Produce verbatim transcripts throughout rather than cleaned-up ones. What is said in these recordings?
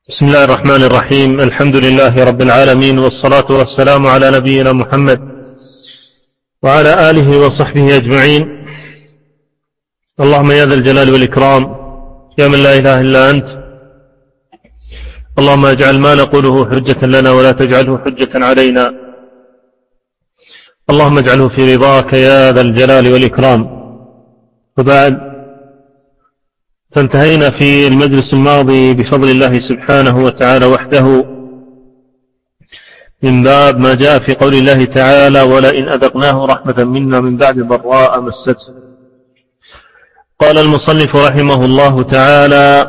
بسم الله الرحمن الرحيم. الحمد لله رب العالمين، والصلاة والسلام على نبينا محمد وعلى آله وصحبه أجمعين. اللهم يا ذا الجلال والإكرام، يا من لا إله إلا أنت، اللهم اجعل ما نقوله حجة لنا ولا تجعله حجة علينا، اللهم اجعله في رضاك يا ذا الجلال والإكرام. وبعد، فانتهينا في المجلس الماضي بفضل الله سبحانه وتعالى وحده من باب ما جاء في قول الله تعالى: ولئن أذقناه رحمة منا من بعد ضراء مسته. قال المصنف رحمه الله تعالى: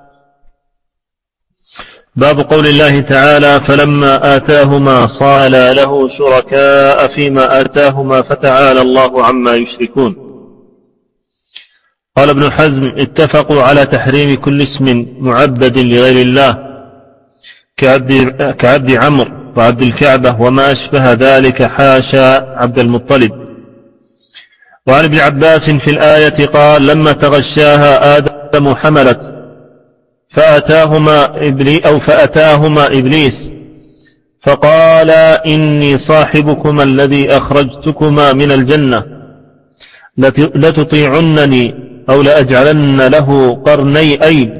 باب قول الله تعالى: فلما آتاهما صالا له شركاء فيما آتاهما فتعالى الله عما يشركون. قال ابن حزم: اتفقوا على تحريم كل اسم معبد لغير الله كعبد, كعبد عمرو وعبد الكعبة وما أشبه ذلك، حاشا عبد المطلب. وعن ابن عباس في الآية قال: لما تغشاها آدم حملت فأتاهما إبليس أو فأتاهما إبليس فقال: إني صاحبكما الذي أخرجتكما من الجنة، لتطيعنني أو لأجعلن له قرني أيل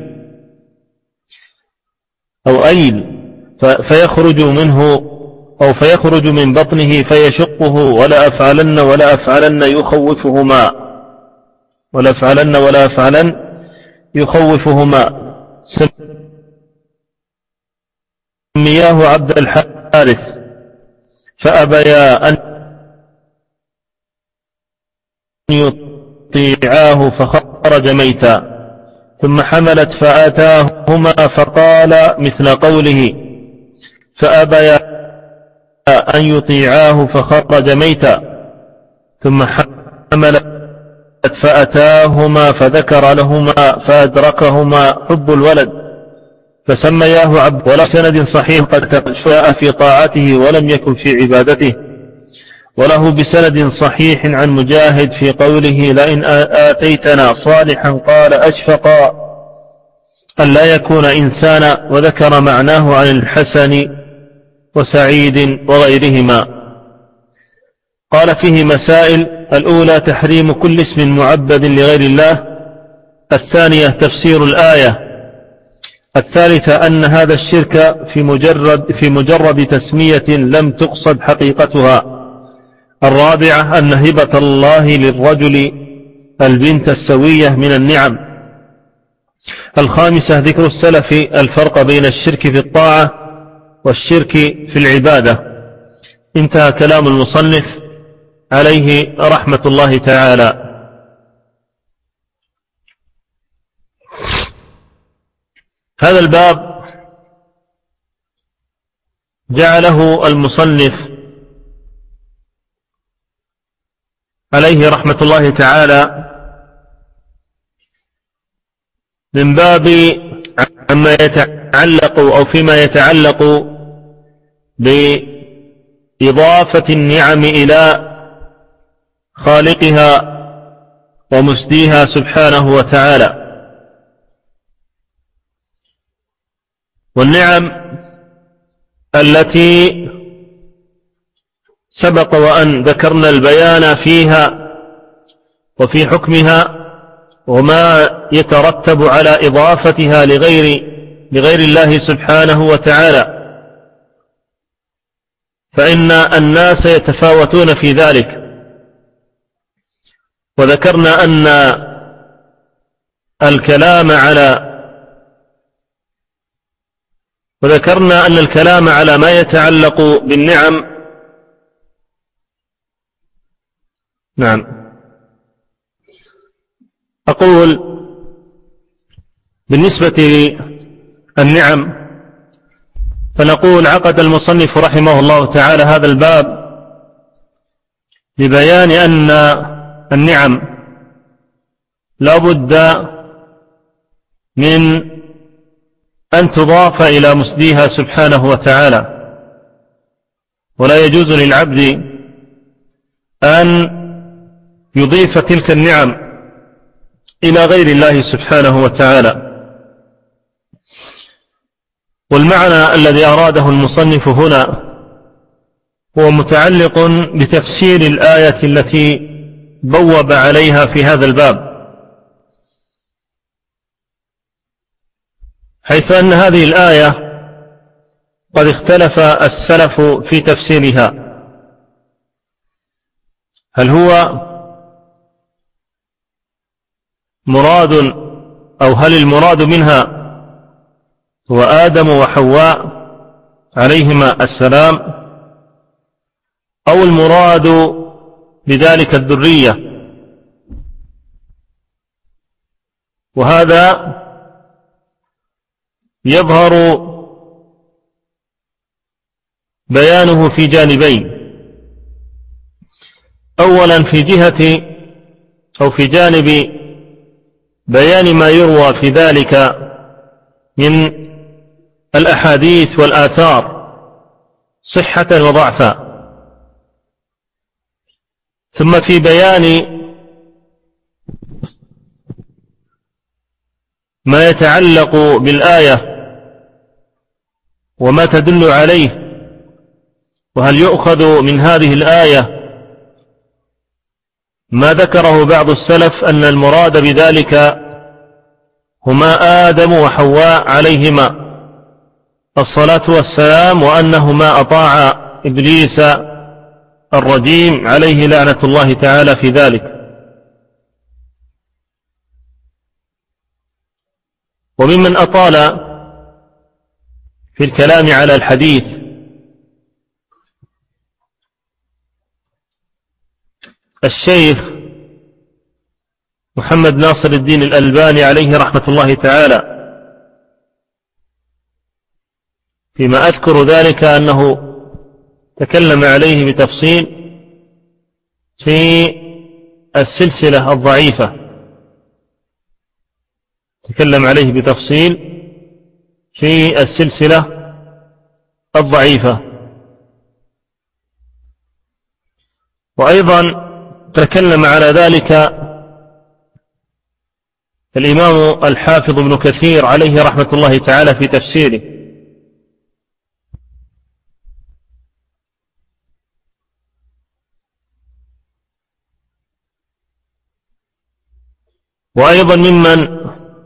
أو أيل فيخرج منه أو فيخرج من بطنه فيشقه، ولا أفعلن ولا أفعلن يخوفهما ولا أفعلن ولا أفعلن يخوفهما. سمياه عبد الحارث فأبيا أن يطيعاه فخرج ميتا، ثم حملت فآتاهما فقال مثل قوله: فأبيا أن يطيعاه فخرج ميتا، ثم حملت فأتاهما فذكر لهما فأدركهما حب الولد فسمياه عبد. ولا سند صحيح قد تشاء في طاعته ولم يكن في عبادته. وله بسند صحيح عن مجاهد في قوله: لئن آتيتنا صالحا قال أشفقا أن لا يكون إنسانا، وذكر معناه عن الحسن وسعيد وغيرهما. قال فيه مسائل: الأولى تحريم كل اسم معبد لغير الله. الثانية تفسير الآية. الثالثة أن هذا الشرك في مجرد, في مجرد تسمية لم تقصد حقيقتها. الرابعة أن هبة الله للرجل البنت السوية من النعم. الخامسة ذكر السلف الفرق بين الشرك في الطاعة والشرك في العبادة. انتهى كلام المصنف عليه رحمة الله تعالى. هذا الباب جعله المصنف عليه رحمة الله تعالى من باب عما يتعلق أو فيما يتعلق بإضافة النعم إلى خالقها ومسديها سبحانه وتعالى. والنعم التي سبق وأن ذكرنا البيان فيها وفي حكمها وما يترتب على إضافتها لغير, لغير الله سبحانه وتعالى، فإن الناس يتفاوتون في ذلك. وذكرنا أن الكلام على وذكرنا أن الكلام على ما يتعلق بالنعم نعم أقول بالنسبة للنعم فنقول: عقد المصنف رحمه الله تعالى هذا الباب لبيان أن النعم لا بد من أن تضاف إلى مسديها سبحانه وتعالى، ولا يجوز للعبد أن يضيف تلك النعم إلى غير الله سبحانه وتعالى. والمعنى الذي أراده المصنف هنا هو متعلق بتفسير الآية التي بوب عليها في هذا الباب، حيث أن هذه الآية قد اختلف السلف في تفسيرها، هل هو مراد أو هل المراد منها هو آدم وحواء عليهما السلام، أو المراد بذلك الذرية. وهذا يظهر بيانه في جانبين: أولا في جهة أو في جانب بيان ما يروى في ذلك من الأحاديث والآثار صحة وضعفا، ثم في بيان ما يتعلق بالآية وما تدل عليه، وهل يؤخذ من هذه الآية ما ذكره بعض السلف أن المراد بذلك هما آدم وحواء عليهما الصلاة والسلام، وأنهما أطاعا إبليس الرجيم عليه لعنة الله تعالى في ذلك. وممن أطال في الكلام على الحديث الشيخ محمد ناصر الدين الألباني عليه رحمة الله تعالى، فيما أذكر ذلك أنه تكلم عليه بتفصيل في السلسلة الضعيفة، تكلم عليه بتفصيل في السلسلة الضعيفة. وأيضا تكلم على ذلك الإمام الحافظ ابن كثير عليه رحمة الله تعالى في تفسيره. وأيضا ممن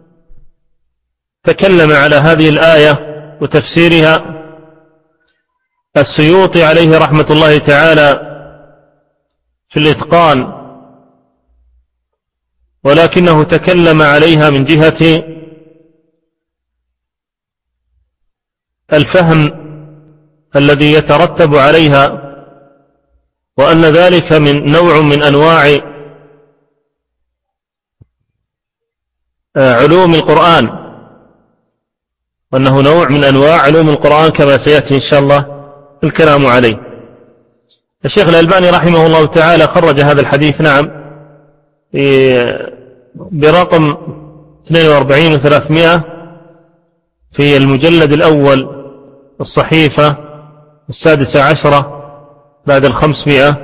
تكلم على هذه الآية وتفسيرها السيوطي عليه رحمة الله تعالى في الإتقان، ولكنه تكلم عليها من جهة الفهم الذي يترتب عليها، وأن ذلك من نوع من أنواع علوم القرآن، وأنه نوع من أنواع علوم القرآن كما سيأتي إن شاء الله الكلام عليه. الشيخ الألباني رحمه الله تعالى خرج هذا الحديث نعم برقم اثنين وأربعين وثلاثمائة في المجلد الأول الصحيفة السادسة عشرة بعد الخمسمائة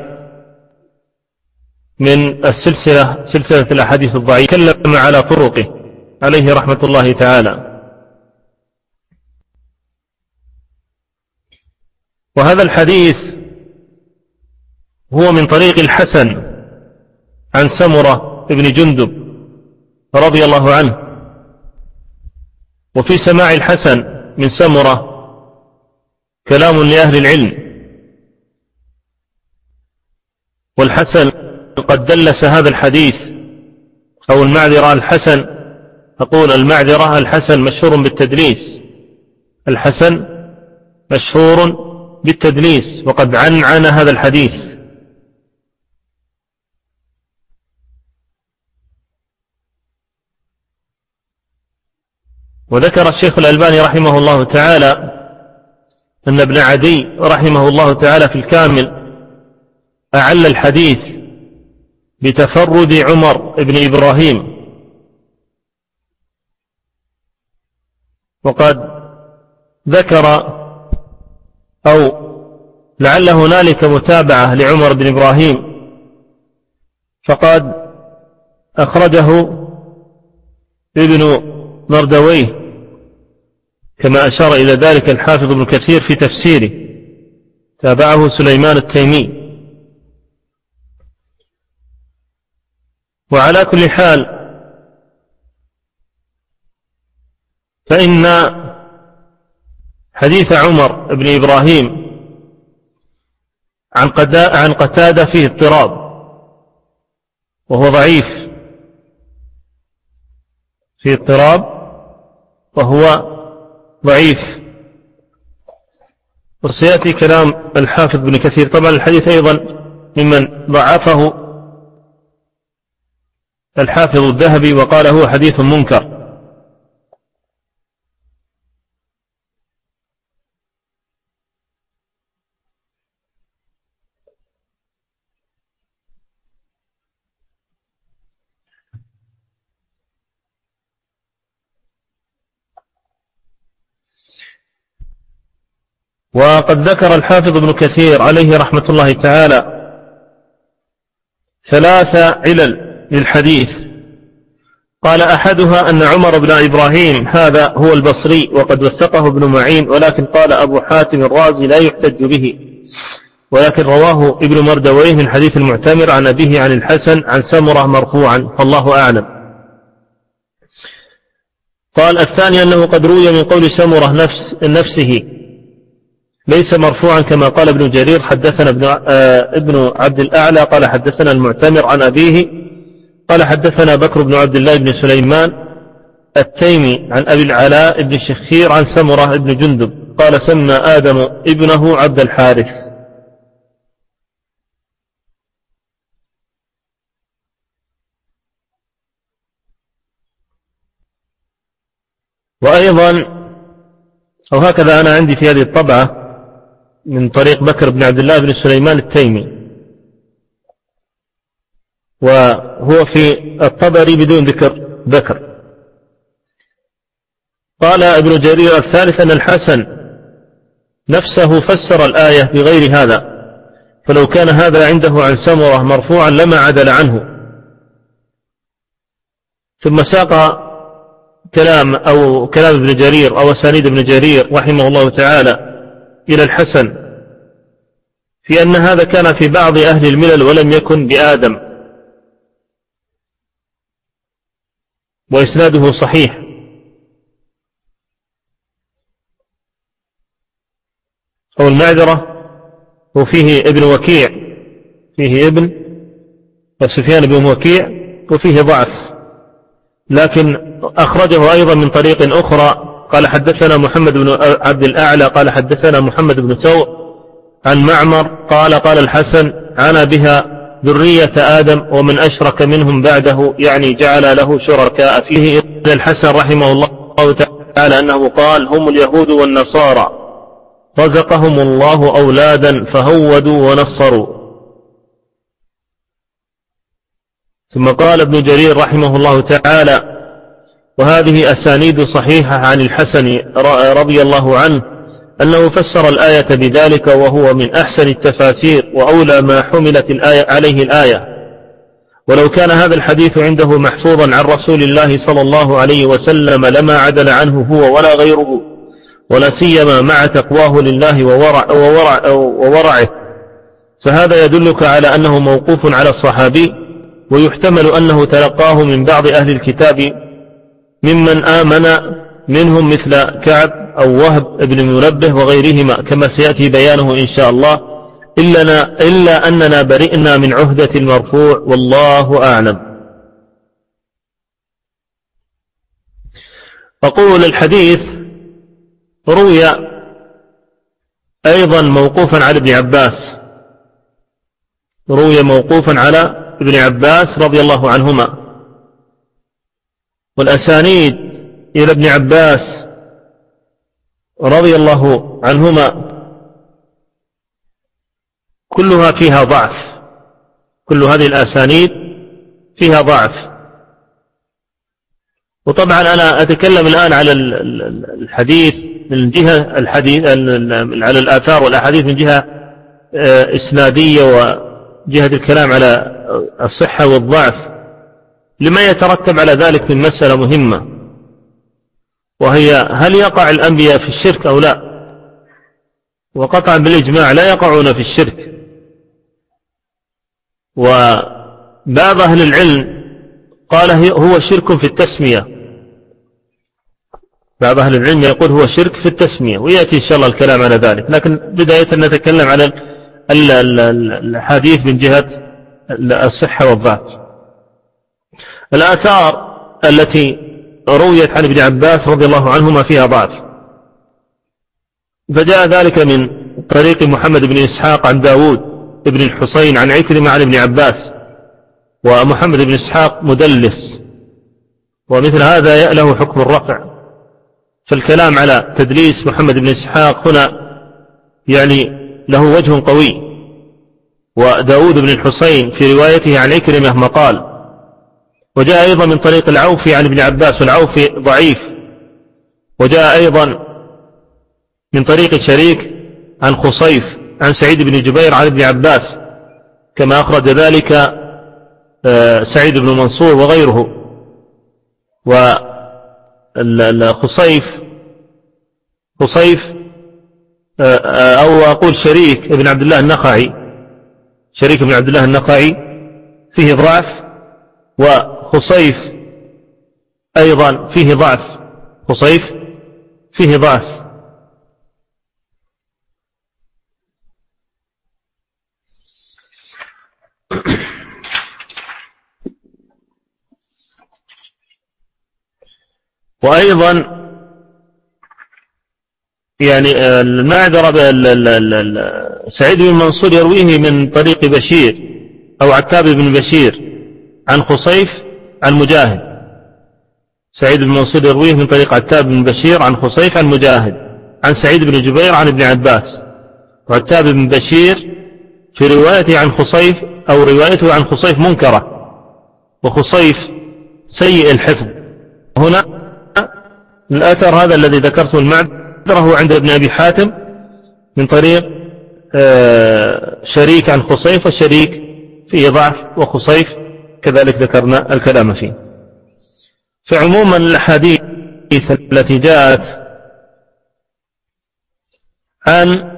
من السلسلة سلسلة الأحاديث الضعيفة، تكلم على طرقه عليه رحمة الله تعالى. وهذا الحديث هو من طريق الحسن عن سمرة ابن جندب رضي الله عنه، وفي سماع الحسن من سمرة كلام لأهل العلم، والحسن قد دلس هذا الحديث أو المعذرة الحسن، أقول المعذرة الحسن مشهور بالتدليس، الحسن مشهور بالتدليس وقد عنعن هذا الحديث. وذكر الشيخ الألباني رحمه الله تعالى أن ابن عدي رحمه الله تعالى في الكامل أعل الحديث بتفرد عمر بن إبراهيم، وقد ذكر أو لعل هنالك متابعة لعمر بن إبراهيم، فقد أخرجه ابن مردويه كما أشار إلى ذلك الحافظ ابن كثير في تفسيره، تابعه سليمان التيمي. وعلى كل حال فإن حديث عمر بن إبراهيم عن قتادة فيه اضطراب وهو ضعيف، فيه اضطراب وهو ضعيف. وسيأتي كلام الحافظ بن كثير. طبعا الحديث أيضا ممن ضعفه الحافظ الذهبي وقال هو حديث منكر. وقد ذكر الحافظ ابن كثير عليه رحمة الله تعالى ثلاث علل للحديث. قال أحدها أن عمر بن إبراهيم هذا هو البصري وقد وثقه ابن معين، ولكن قال أبو حاتم الرازي لا يحتج به، ولكن رواه ابن مردويه من حديث المعتمر عن أبيه عن الحسن عن سمرة مرفوعا، فالله أعلم. قال الثاني أنه قد روي من قول سمرة نفس نفسه ليس مرفوعا كما قال ابن جرير حدثنا ابن, آه ابن عبد الأعلى قال حدثنا المعتمر عن أبيه قال حدثنا بكر بن عبد الله بن سليمان التيمي عن أبي العلاء بن شخير عن سمرة بن جندب قال سمى آدم ابنه عبد الحارث. وأيضا أو هكذا أنا عندي في هذه الطبعة من طريق بكر بن عبد الله بن سليمان التيمي، وهو في الطبري بدون ذكر بكر. قال ابن جرير الثالث أن الحسن نفسه فسر الآية بغير هذا، فلو كان هذا عنده عن سمرة مرفوعا لما عدل عنه. ثم ساق كلام أو كلام ابن جرير أو أسانيد ابن جرير رحمه الله تعالى إلى الحسن في أن هذا كان في بعض أهل الملل ولم يكن بآدم، وإسناده صحيح. أو المعذرة وفيه ابن وكيع، فيه ابن وسفيان بن وكيع وفيه ضعف، لكن أخرجه أيضا من طريق أخرى. قال حدثنا محمد بن عبد الأعلى قال حدثنا محمد بن سوء عن معمر قال قال الحسن عنا بها ذرية آدم ومن أشرك منهم بعده، يعني جعل له شركاء فيه. الحسن رحمه الله تعالى أنه قال هم اليهود والنصارى رزقهم الله أولادا فهودوا ونصروا. ثم قال ابن جرير رحمه الله تعالى وهذه أسانيد صحيحة عن الحسن رضي الله عنه أنه فسر الآية بذلك، وهو من أحسن التفاسير وأولى ما حملت الآية عليه الآية. ولو كان هذا الحديث عنده محفوظا عن رسول الله صلى الله عليه وسلم لما عدل عنه هو ولا غيره، ولا سيما مع تقواه لله وورع وورع وورعه، فهذا يدلك على أنه موقوف على الصحابي، ويحتمل أنه تلقاه من بعض أهل الكتاب ممن آمن منهم مثل كعب أو وهب بن منبه وغيرهما كما سيأتي بيانه إن شاء الله، إلا, إلا أننا برئنا من عهدة المرفوع والله أعلم. أقول الحديث روي أيضا موقوفا على ابن عباس، روي موقوفا على ابن عباس رضي الله عنهما، والأسانيد إلى ابن عباس رضي الله عنهما كلها فيها ضعف، كل هذه الأسانيد فيها ضعف. وطبعا أنا أتكلم الآن على الحديث من جهة الحديث على الآثار والأحاديث من جهة إسنادية وجهة الكلام على الصحة والضعف، لما يترتب على ذلك من مسألة مهمة، وهي هل يقع الأنبياء في الشرك أو لا؟ وقطعا بالإجماع لا يقعون في الشرك. وبعض أهل العلم قال هو شرك في التسمية، بعض أهل العلم يقول هو شرك في التسمية، ويأتي إن شاء الله الكلام على ذلك. لكن بداية نتكلم على الحديث من جهة الصحة والضعف. الآثار التي رويت عن ابن عباس رضي الله عنهما فيها ضعف، فجاء ذلك من طريق محمد بن إسحاق عن داود ابن الحسين عن عكرمة عن ابن عباس، ومحمد بن إسحاق مدلس، ومثل هذا له حكم الرفع. فالكلام على تدليس محمد بن إسحاق هنا يعني له وجه قوي. وداود بن الحسين في روايته عن عكرمة مقال. وجاء أيضا من طريق العوفي عن ابن عباس، والعوفي ضعيف. وجاء أيضا من طريق شريك عن خصيف عن سعيد بن جبير عن ابن عباس، كما أخرج ذلك سعيد بن منصور وغيره. وخصيف خصيف أو أقول شريك ابن عبد الله النخعي، شريك ابن عبد الله النخعي فيه ضعف، وخصيف أيضا فيه ضعف، خصيف فيه ضعف. وأيضا يعني المعذرة سعيد بن منصور يرويه من طريق بشير أو عتاب بن بشير عن خصيف عن مجاهد. سعيد بن منصور يرويه من طريق عتاب بن بشير عن خصيف عن مجاهد عن سعيد بن جبير عن ابن عباس. وعتاب بن بشير في روايته عن خصيف أو روايته عن خصيف منكرة، وخصيف سيء الحفظ. هنا الأثر هذا الذي ذكرته المعذرة عند ابن أبي حاتم من طريق شريك عن خصيف، والشريك فيه ضعف، وخصيف كذلك ذكرنا الكلام فيه. فعموما الحديث التي جاءت عن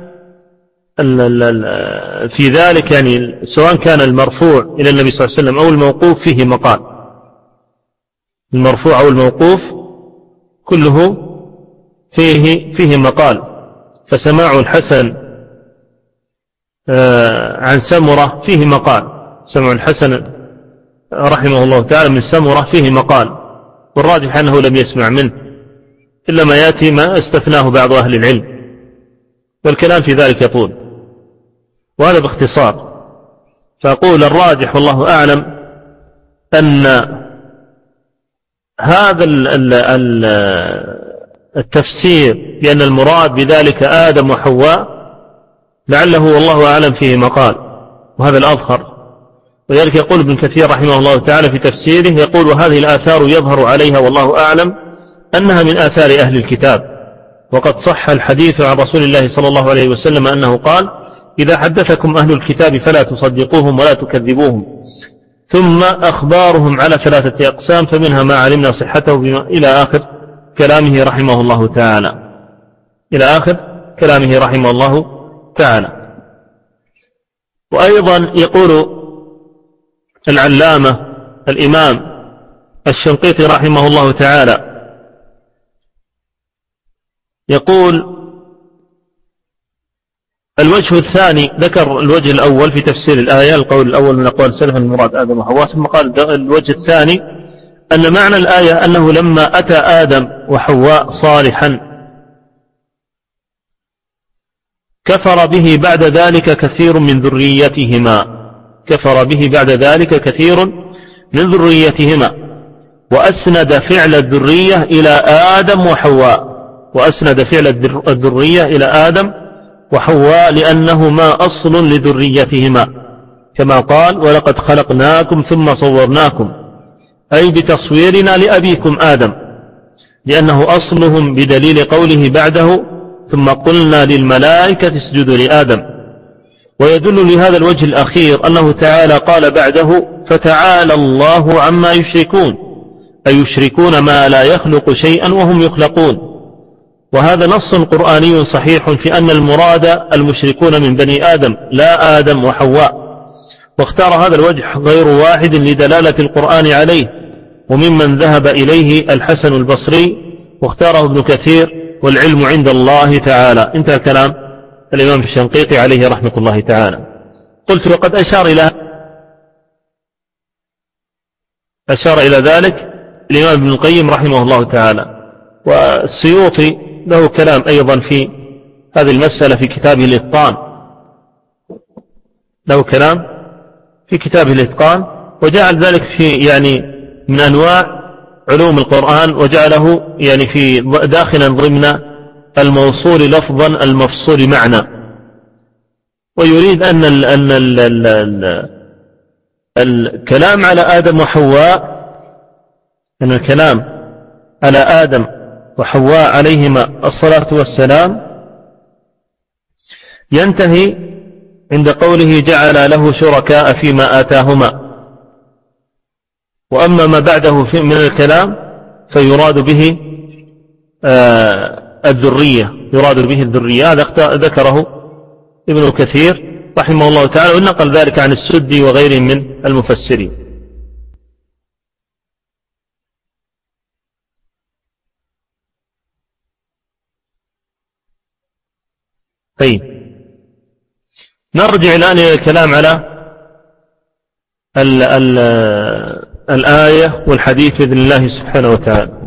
في ذلك يعني سواء كان المرفوع إلى النبي صلى الله عليه وسلم أو الموقوف فيه مقال، المرفوع أو الموقوف كله فيه فيه مقال. فسماع الحسن عن سمرة فيه مقال، سمع الحسن رحمه الله تعالى من سمرة فيه مقال، والراجح أنه لم يسمع منه إلا ما يأتي ما استثناه بعض أهل العلم، والكلام في ذلك يطول، وهذا باختصار. فأقول الراجح والله أعلم أن هذا التفسير بأن المراد بذلك آدم وحواء لعله والله أعلم فيه مقال، وهذا الأظهر. ولذلك يقول ابن كثير رحمه الله تعالى في تفسيره، يقول وهذه الآثار يظهر عليها والله أعلم أنها من آثار أهل الكتاب، وقد صح الحديث عن رسول الله صلى الله عليه وسلم أنه قال إذا حدثكم أهل الكتاب فلا تصدقوهم ولا تكذبوهم، ثم أخبارهم على ثلاثة أقسام فمنها ما علمنا صحته بما إلى آخر كلامه رحمه الله تعالى، إلى آخر كلامه رحمه الله تعالى. وأيضا يقول العلامة الإمام الشنقيطي رحمه الله تعالى، يقول الوجه الثاني، ذكر الوجه الأول في تفسير الآية، القول الأول من أقوال السلف المراد آدم وحواء، ثم قال الوجه الثاني أن معنى الآية أنه لما أتى آدم وحواء صالحا كفر به بعد ذلك كثير من ذريتهما، كفر به بعد ذلك كثير من ذريتهما، وأسند فعل الذرية إلى آدم وحواء، وأسند فعل الذرية إلى آدم وحواء لأنهما أصل لذريتهما، كما قال ولقد خلقناكم ثم صورناكم، أي بتصويرنا لأبيكم آدم، لأنه أصلهم بدليل قوله بعده ثم قلنا للملائكة اسجدوا لآدم. ويدل لهذا الوجه الأخير أنه تعالى قال بعده فتعالى الله عما يشركون، أيشركون ما لا يخلق شيئا وهم يخلقون. وهذا نص قرآني صحيح في أن المراد المشركون من بني آدم لا آدم وحواء، واختار هذا الوجه غير واحد لدلالة القرآن عليه، وممن ذهب إليه الحسن البصري واختاره ابن كثير، والعلم عند الله تعالى. انتهى كلام الإمام الشنقيطي عليه رحمة الله تعالى. قلت وقد أشار إلى أشار إلى ذلك الإمام ابن القيم رحمه الله تعالى، والسيوطي له كلام أيضا في هذه المسألة في كتابه الإتقان، له كلام في كتابه الإتقان، وجعل ذلك في يعني من أنواع علوم القرآن، وجعله يعني في داخلا ضمن الموصول لفظا المفصول معنى. ويريد أن ال أن ال ال ال الكلام على آدم وحواء، أن الكلام على آدم وحواء عليهما الصلاة والسلام ينتهي عند قوله جعل له شركاء فيما آتاهما. وأما ما بعده من الكلام فيراد به الذرية، يراد به الذرية. هذا ذكره ابن كثير رحمه الله تعالى، ونقل ذلك عن السدي وغيره من المفسرين. طيب، نرجع الآن إلى الكلام على ال ال الآية والحديث بإذن الله سبحانه وتعالى.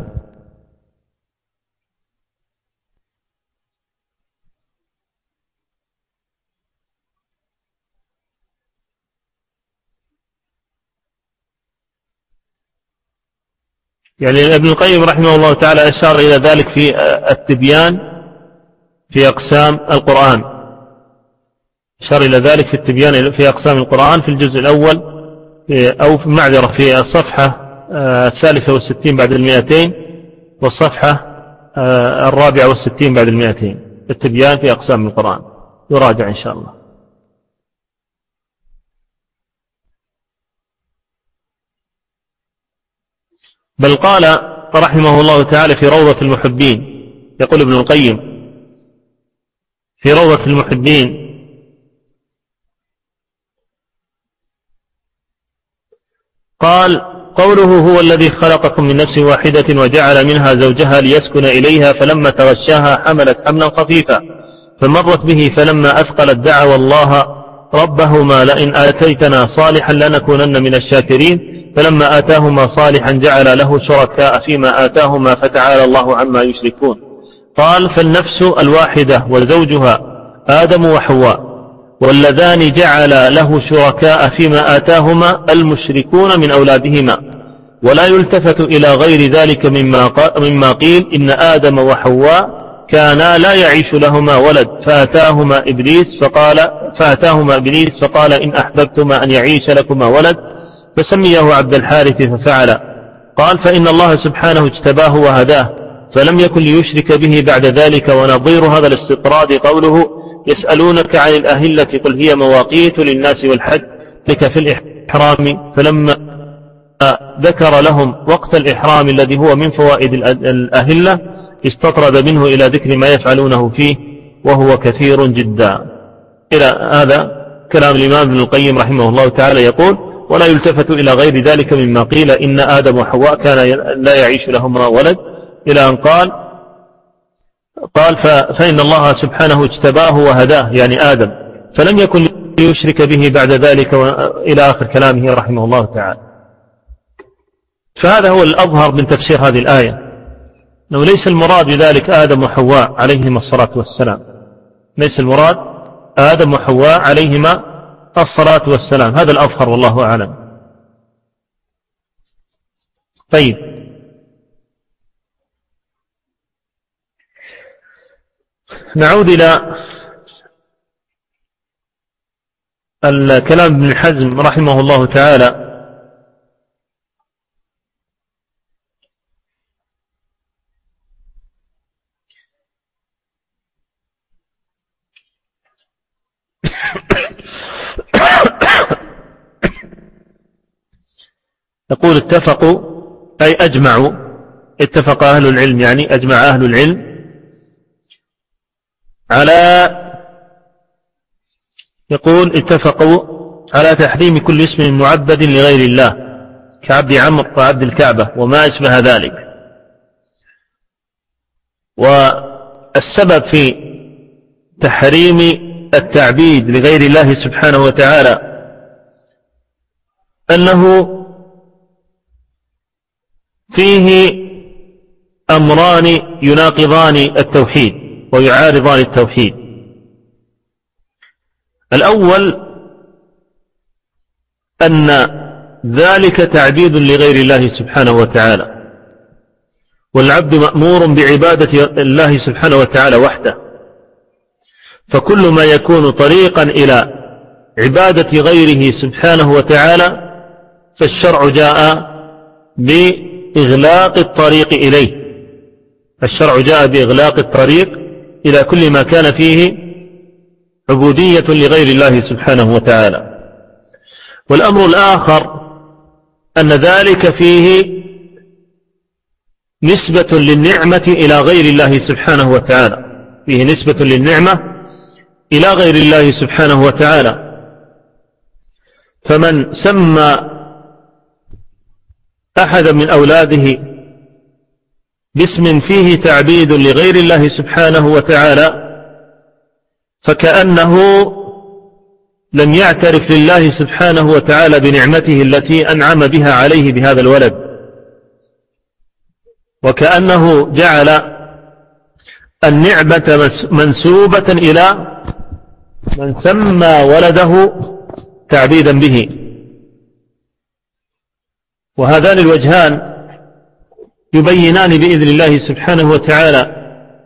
يعني ابن القيم رحمه الله تعالى أشار إلى ذلك في التبيان في أقسام القرآن، أشار إلى ذلك في التبيان في أقسام القرآن في الجزء الأول، أو في معذرة في الصفحة الثالثة والستين بعد المئتين، والصفحة الرابعة والستين بعد المئتين، التبيان في أقسام القرآن، يراجع إن شاء الله. بل قال رحمه الله تعالى في روضة المحبين، يقول ابن القيم في روضة المحبين: قال قوله هو الذي خلقكم من نفس واحدة وجعل منها زوجها ليسكن إليها، فلما تغشاها حملت حملا خفيفا فمرت به، فلما أثقلت دعوا الله ربهما لئن آتيتنا صالحا لنكونن من الشاكرين، فلما آتاهما صالحا جعل له شركاء فيما آتاهما فتعالى الله عما يشركون. قال فالنفس الواحدة وزوجها آدم وحواء، واللذان جعل له شركاء فيما آتاهما المشركون من أولادهما، ولا يلتفت إلى غير ذلك مما قيل إن آدم وحواء كانا لا يعيش لهما ولد، فأتاهما إبليس فقال فأتاهما إبليس فقال إن أحببتما أن يعيش لكما ولد، فسميه عبد الحارث ففعل. قال فإن الله سبحانه اجتباه وهداه، فلم يكن ليشرك به بعد ذلك. ونظير هذا الاستطراد قوله يسألونك عن الأهلة قل هي مواقيت للناس والحج لك في الإحرام، فلما ذكر لهم وقت الإحرام الذي هو من فوائد الأهلة استطرد منه إلى ذكر ما يفعلونه فيه وهو كثير جدا. إلى هذا كلام الإمام ابن القيم رحمه الله تعالى، يقول ولا يلتفت إلى غير ذلك مما قيل إن آدم وحواء كان لا يعيش لهما ولد، إلى أن قال قال فإن الله سبحانه اجتباه وهداه، يعني آدم، فلم يكن ليشرك به بعد ذلك، إلى آخر كلامه رحمه الله تعالى. فهذا هو الأظهر من تفسير هذه الآية، أنه ليس المراد بذلك آدم وحواء عليهما الصلاة والسلام، ليس المراد آدم وحواء عليهما الصلاة والسلام، هذا الأظهر والله أعلم. طيب، نعود إلى الكلام ابن حزم رحمه الله تعالى. يقول اتفقوا أي أجمعوا، اتفق أهل العلم يعني أجمع أهل العلم على، يقول اتفقوا على تحريم كل اسم معبد لغير الله كعبد عمرو وعبد الكعبة وما أشبه ذلك. والسبب في تحريم التعبيد لغير الله سبحانه وتعالى أنه فيه أمران يناقضان التوحيد ويعارضان التوحيد. الأول أن ذلك تعبيد لغير الله سبحانه وتعالى، والعبد مأمور بعبادة الله سبحانه وتعالى وحده، فكل ما يكون طريقا إلى عبادة غيره سبحانه وتعالى فالشرع جاء بإغلاق الطريق إليه، الشرع جاء بإغلاق الطريق إلى كل ما كان فيه عبودية لغير الله سبحانه وتعالى. والأمر الآخر أن ذلك فيه نسبة للنعمة إلى غير الله سبحانه وتعالى، فيه نسبة للنعمة إلى غير الله سبحانه وتعالى. فمن سمى أحدا من أولاده باسم فيه تعبيد لغير الله سبحانه وتعالى فكأنه لم يعترف لله سبحانه وتعالى بنعمته التي أنعم بها عليه بهذا الولد، وكأنه جعل النعمة منسوبة إلى من سمى ولده تعبيدا به. وهذان الوجهان يبينان بإذن الله سبحانه وتعالى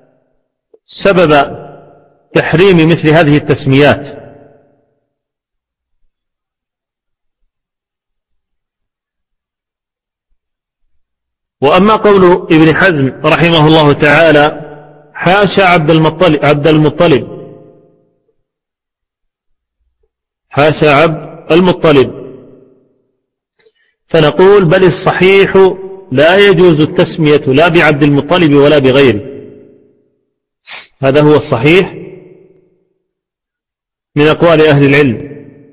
سبب تحريم مثل هذه التسميات. وأما قول ابن حزم رحمه الله تعالى حاشا عبد المطلب, عبد المطلب حاشا عبد المطلب فنقول بل الصحيح لا يجوز التسمية لا بعبد المطلب ولا بغيره، هذا هو الصحيح من أقوال أهل العلم.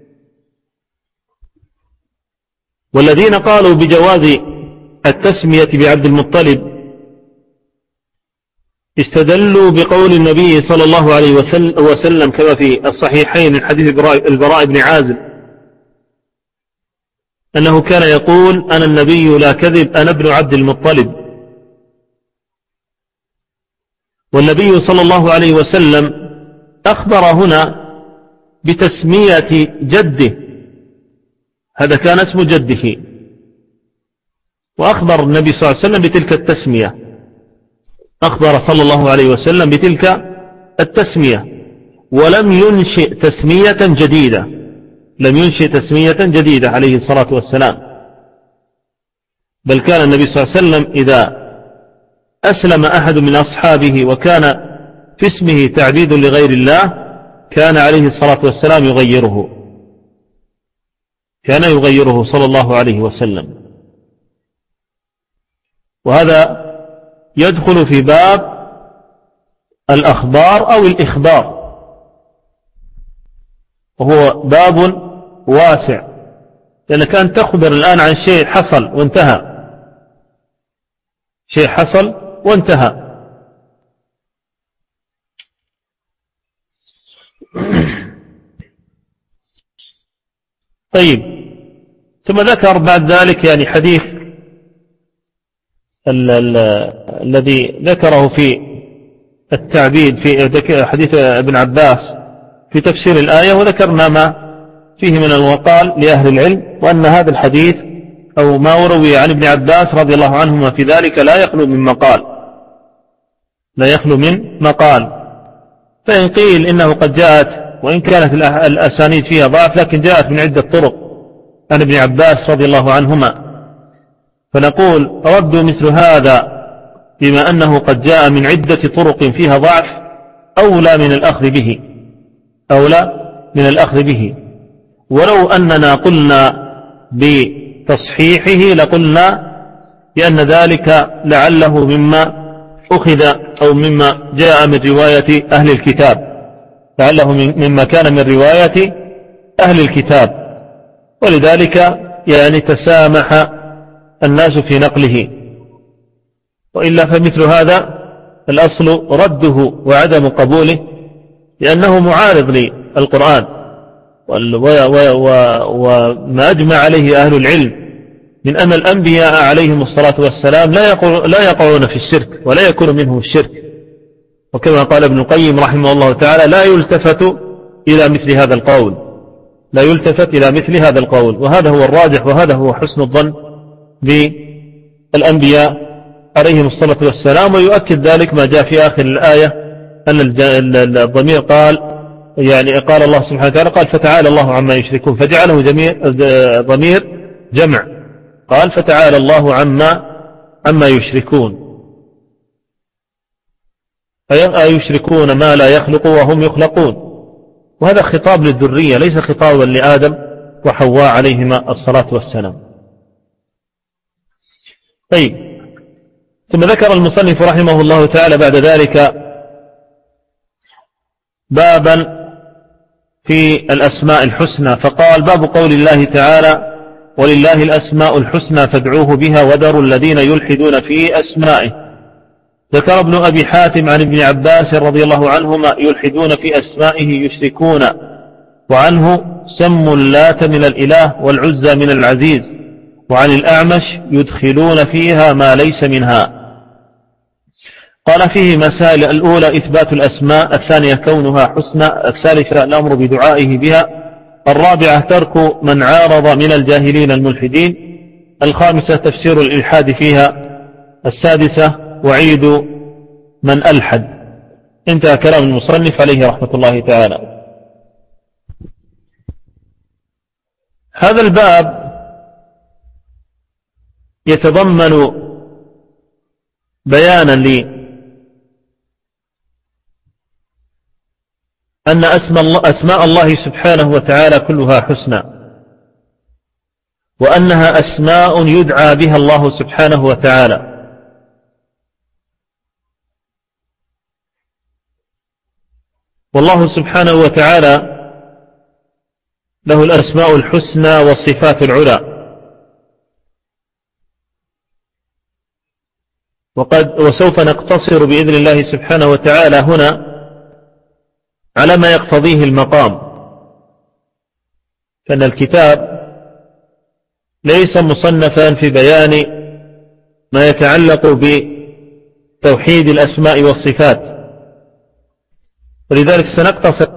والذين قالوا بجواز التسمية بعبد المطلب استدلوا بقول النبي صلى الله عليه وسلم كما في الصحيحين من حديث البراء بن عازب أنه كان يقول أنا النبي لا كذب أنا ابن عبد المطلب. والنبي صلى الله عليه وسلم أخبر هنا بتسمية جده، هذا كان اسم جده، وأخبر النبي صلى الله عليه وسلم بتلك التسمية، أخبر صلى الله عليه وسلم بتلك التسمية ولم ينشئ تسمية جديدة، لم ينشئ تسمية جديدة عليه الصلاة والسلام، بل كان النبي صلى الله عليه وسلم إذا أسلم أحد من أصحابه وكان في اسمه تعبيد لغير الله كان عليه الصلاة والسلام يغيره، كان يغيره صلى الله عليه وسلم. وهذا يدخل في باب الأخبار أو الإخبار، وهو باب واسع، لأنك أن تخبر الآن عن شيء حصل وانتهى، شيء حصل وانتهى. طيب، ثم ذكر بعد ذلك يعني حديث ال ال الذي ذكره في التعبيد في حديث ابن عباس في تفسير الآية، وذكرنا ما فيه من الوقال لأهل العلم، وأن هذا الحديث أو ما وروي عن ابن عباس رضي الله عنهما في ذلك لا يخلو من مقال، لا يخلو من مقال. فإن قيل إنه قد جاءت وإن كانت الأسانيد فيها ضعف لكن جاءت من عدة طرق عن ابن عباس رضي الله عنهما، فنقول ردوا مثل هذا بما أنه قد جاء من عدة طرق فيها ضعف أولى من الأخذ به، أولى من الأخذ به. ولو أننا قلنا بتصحيحه لقلنا لأن ذلك لعله مما أخذ أو مما جاء من رواية أهل الكتاب، لعله مما كان من رواية أهل الكتاب، ولذلك يعني تسامح الناس في نقله. وإلا فمثل هذا الأصل رده وعدم قبوله، لأنه معارض للقرآن وما أجمع عليه أهل العلم من أن الأنبياء عليهم الصلاة والسلام لا يقعون في الشرك ولا يكون منهم الشرك. وكما قال ابن القيم رحمه الله تعالى: لا يلتفت إلى مثل هذا القول، لا يلتفت إلى مثل هذا القول. وهذا هو الراجح، وهذا هو حسن الظن بالأنبياء عليهم الصلاة والسلام. ويؤكد ذلك ما جاء في آخر الآية أن الضمير قال يعني قال الله سبحانه وتعالى قال: فتعالى الله عما يشركون، فجعله ضمير جمع، قال: فتعالى الله عما عما يشركون، أيشركون ما لا يخلق وهم يخلقون. وهذا خطاب للذرية، ليس خطابا لآدم وحواء عليهما الصلاة والسلام. طيب، ثم ذكر المصنف رحمه الله تعالى بعد ذلك بابا في الأسماء الحسنى، فقال: باب قول الله تعالى: ولله الأسماء الحسنى فادعوه بها وذروا الذين يلحدون في أسمائه. ذكر ابن أبي حاتم عن ابن عباس رضي الله عنهما: يلحدون في أسمائه يشركون، وعنه: سموا اللات من الإله والعزى من العزيز. وعن الأعمش: يدخلون فيها ما ليس منها. قال فيه مسائل: الأولى إثبات الأسماء، الثانية كونها حسنى، الثالثة الأمر بدعائه بها، الرابعة ترك من عارض من الجاهلين الملحدين، الخامسة تفسير الإلحاد فيها، السادسة وعيد من ألحد. انتهى كلام المصنف عليه رحمة الله تعالى. هذا الباب يتضمن بيانا لي أن أسماء الله سبحانه وتعالى كلها حسنى، وأنها أسماء يدعى بها الله سبحانه وتعالى. والله سبحانه وتعالى له الأسماء الحسنى والصفات العلى. وقد وسوف نقتصر بإذن الله سبحانه وتعالى هنا على ما يقتضيه المقام، فإن الكتاب ليس مصنفا في بيان ما يتعلق بتوحيد الأسماء والصفات، ولذلك سنقتصر.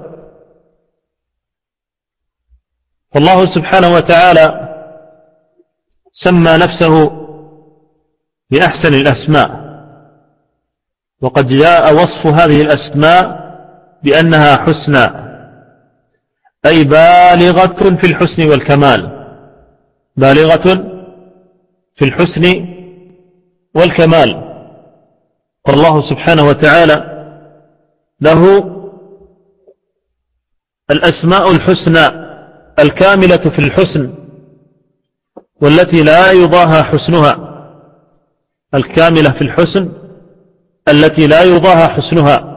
والله سبحانه وتعالى سمى نفسه بأحسن الأسماء، وقد جاء وصف هذه الأسماء بأنها حسنى، أي بالغة في الحسن والكمال، بالغة في الحسن والكمال. فالله سبحانه وتعالى له الأسماء الحسنى الكاملة في الحسن، والتي لا يضاهى حسنها، الكاملة في الحسن التي لا يضاهى حسنها،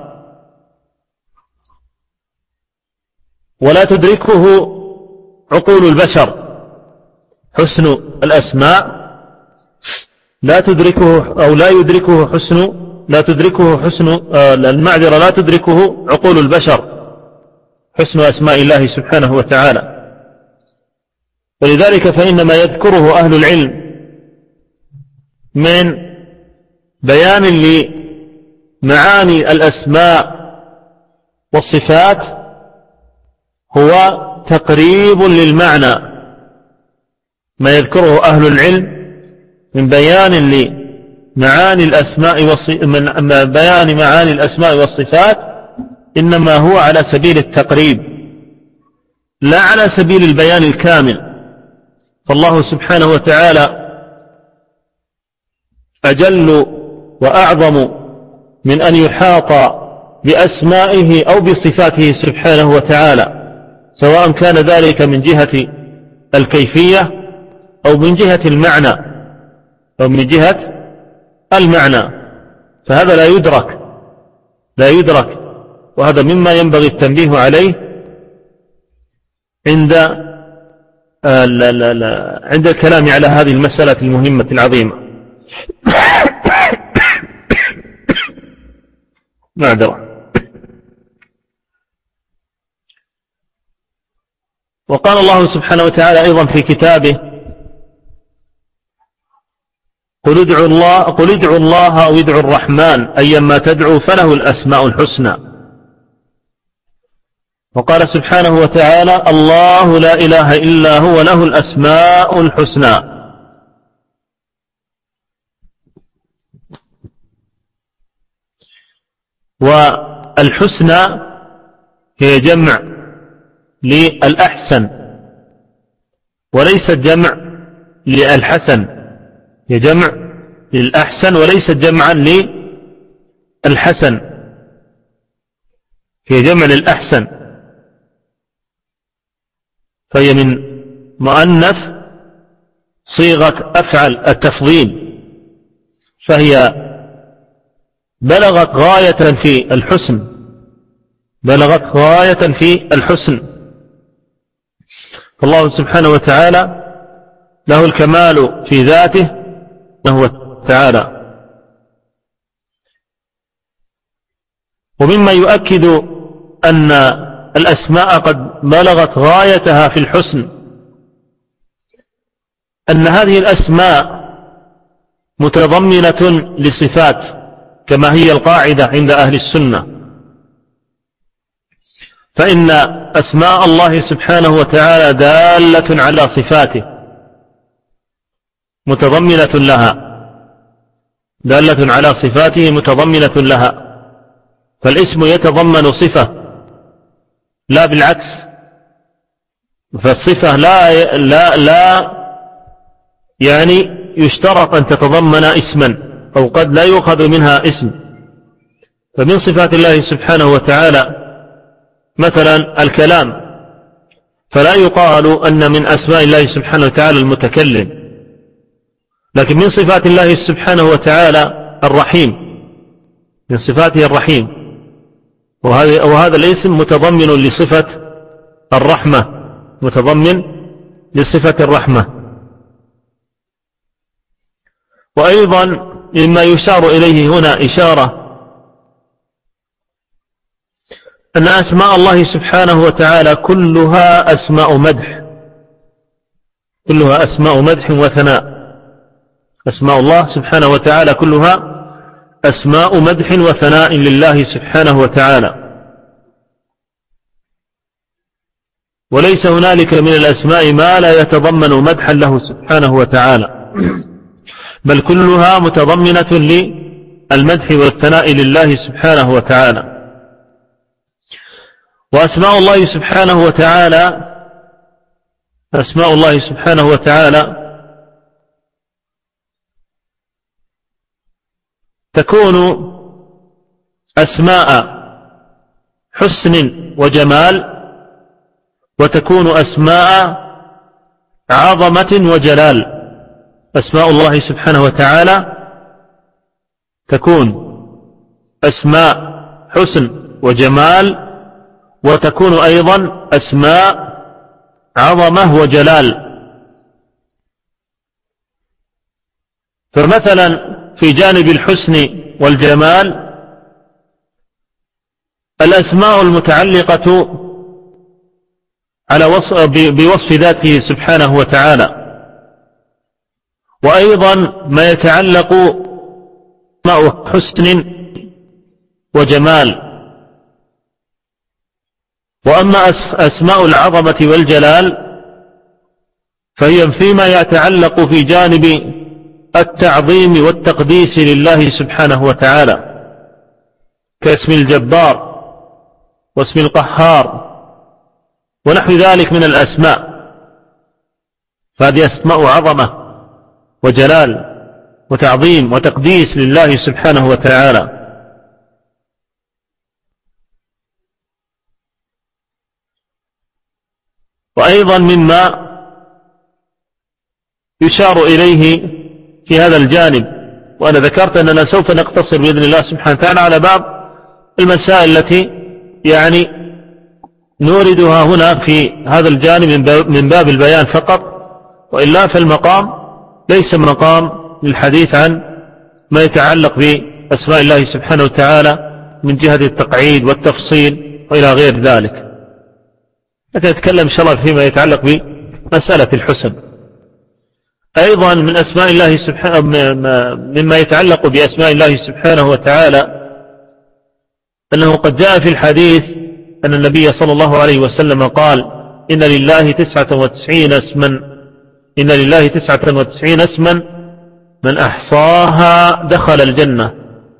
ولا تدركه عقول البشر. حسن الأسماء لا تدركه أو لا يدركه حسن لا تدركه حسن المعذرة لا تدركه عقول البشر حسن أسماء الله سبحانه وتعالى. ولذلك فإنما يذكره أهل العلم من بيان لمعاني الأسماء والصفات هو تقريب للمعنى، ما يذكره أهل العلم من بيان لمعاني الأسماء من بيان معاني الأسماء والصفات إنما هو على سبيل التقريب لا على سبيل البيان الكامل. فالله سبحانه وتعالى أجل وأعظم من أن يحاط بأسمائه أو بصفاته سبحانه وتعالى، سواء كان ذلك من جهة الكيفية أو من جهة المعنى. أو من جهة المعنى، فهذا لا يدرك لا يدرك وهذا مما ينبغي التنبيه عليه عند لا لا لا عند الكلام على هذه المسألة المهمة العظيمة. معذرة. وقال الله سبحانه وتعالى أيضا في كتابه: قل ادعوا الله قل ادعوا الله أو ادعوا الرحمن أيما تدعوا فله الأسماء الحسنى. وقال سبحانه وتعالى: الله لا إله إلا هو له الأسماء الحسنى. والحسنى هي جمع للأحسن وليست جمع للحسن، هي جمع للأحسن وليست جمعا للحسن، هي جمع للأحسن، فهي من مؤنث صيغة أفعل التفضيل، فهي بلغت غاية في الحسن بلغت غاية في الحسن. فالله سبحانه وتعالى له الكمال في ذاته وهو تعالى. ومما يؤكد أن الأسماء قد بلغت غايتها في الحسن أن هذه الأسماء متضمنة لصفات كما هي القاعدة عند أهل السنة، فإن أسماء الله سبحانه وتعالى دالة على صفاته متضمنة لها دالة على صفاته متضمنة لها، فالاسم يتضمن صفة لا بالعكس، فالصفة لا لا لا يعني يشترط أن تتضمن اسما أو قد لا يؤخذ منها اسم. فمن صفات الله سبحانه وتعالى مثلا الكلام، فلا يقال أن من أسماء الله سبحانه وتعالى المتكلم، لكن من صفات الله سبحانه وتعالى الرحيم، من صفاته الرحيم، وهذا الاسم متضمن لصفة الرحمة متضمن لصفة الرحمة. وأيضا مما يشار إليه هنا إشارة أن أسماء الله سبحانه وتعالى كلها أسماء مدح كلها أسماء مدح وثناء. أسماء الله سبحانه وتعالى كلها أسماء مدح وثناء لله سبحانه وتعالى، وليس هنالك من الأسماء ما لا يتضمن مدحا له سبحانه وتعالى، بل كلها متضمنة للمدح والثناء لله سبحانه وتعالى. وأسماء الله سبحانه وتعالى أسماء الله سبحانه وتعالى تكون أسماء حسن وجمال، وتكون أسماء عظمة وجلال. أسماء الله سبحانه وتعالى تكون أسماء حسن وجمال، وتكون أيضا أسماء عظمة وجلال. فمثلا في جانب الحسن والجمال الأسماء المتعلقة على وصف بوصف ذاته سبحانه وتعالى، وأيضا ما يتعلق مع حسن وجمال. وأما أسماء العظمة والجلال فهي فيما يتعلق في جانب التعظيم والتقديس لله سبحانه وتعالى، كاسم الجبار واسم القهار ونحو ذلك من الأسماء، فهذه أسماء عظمة وجلال وتعظيم وتقديس لله سبحانه وتعالى. وأيضا مما يشار إليه في هذا الجانب. وأنا ذكرت أننا سوف نقتصر بإذن الله سبحانه وتعالى على بعض المسائل التي يعني نوردها هنا في هذا الجانب من باب البيان فقط، وإلا فالمقام ليس مقام للحديث عن ما يتعلق بأسماء الله سبحانه وتعالى من جهة التقعيد والتفصيل وإلى غير ذلك، لكن نتكلم إن شاء الله فيما يتعلق بمسألة الحسن. أيضا من أسماء الله سبحانه مما يتعلق بأسماء الله سبحانه وتعالى أنه قد جاء في الحديث أن النبي صلى الله عليه وسلم قال: إن لله تسعة وتسعين اسما إن لله تسعة وتسعين اسما من أحصاها دخل الجنة.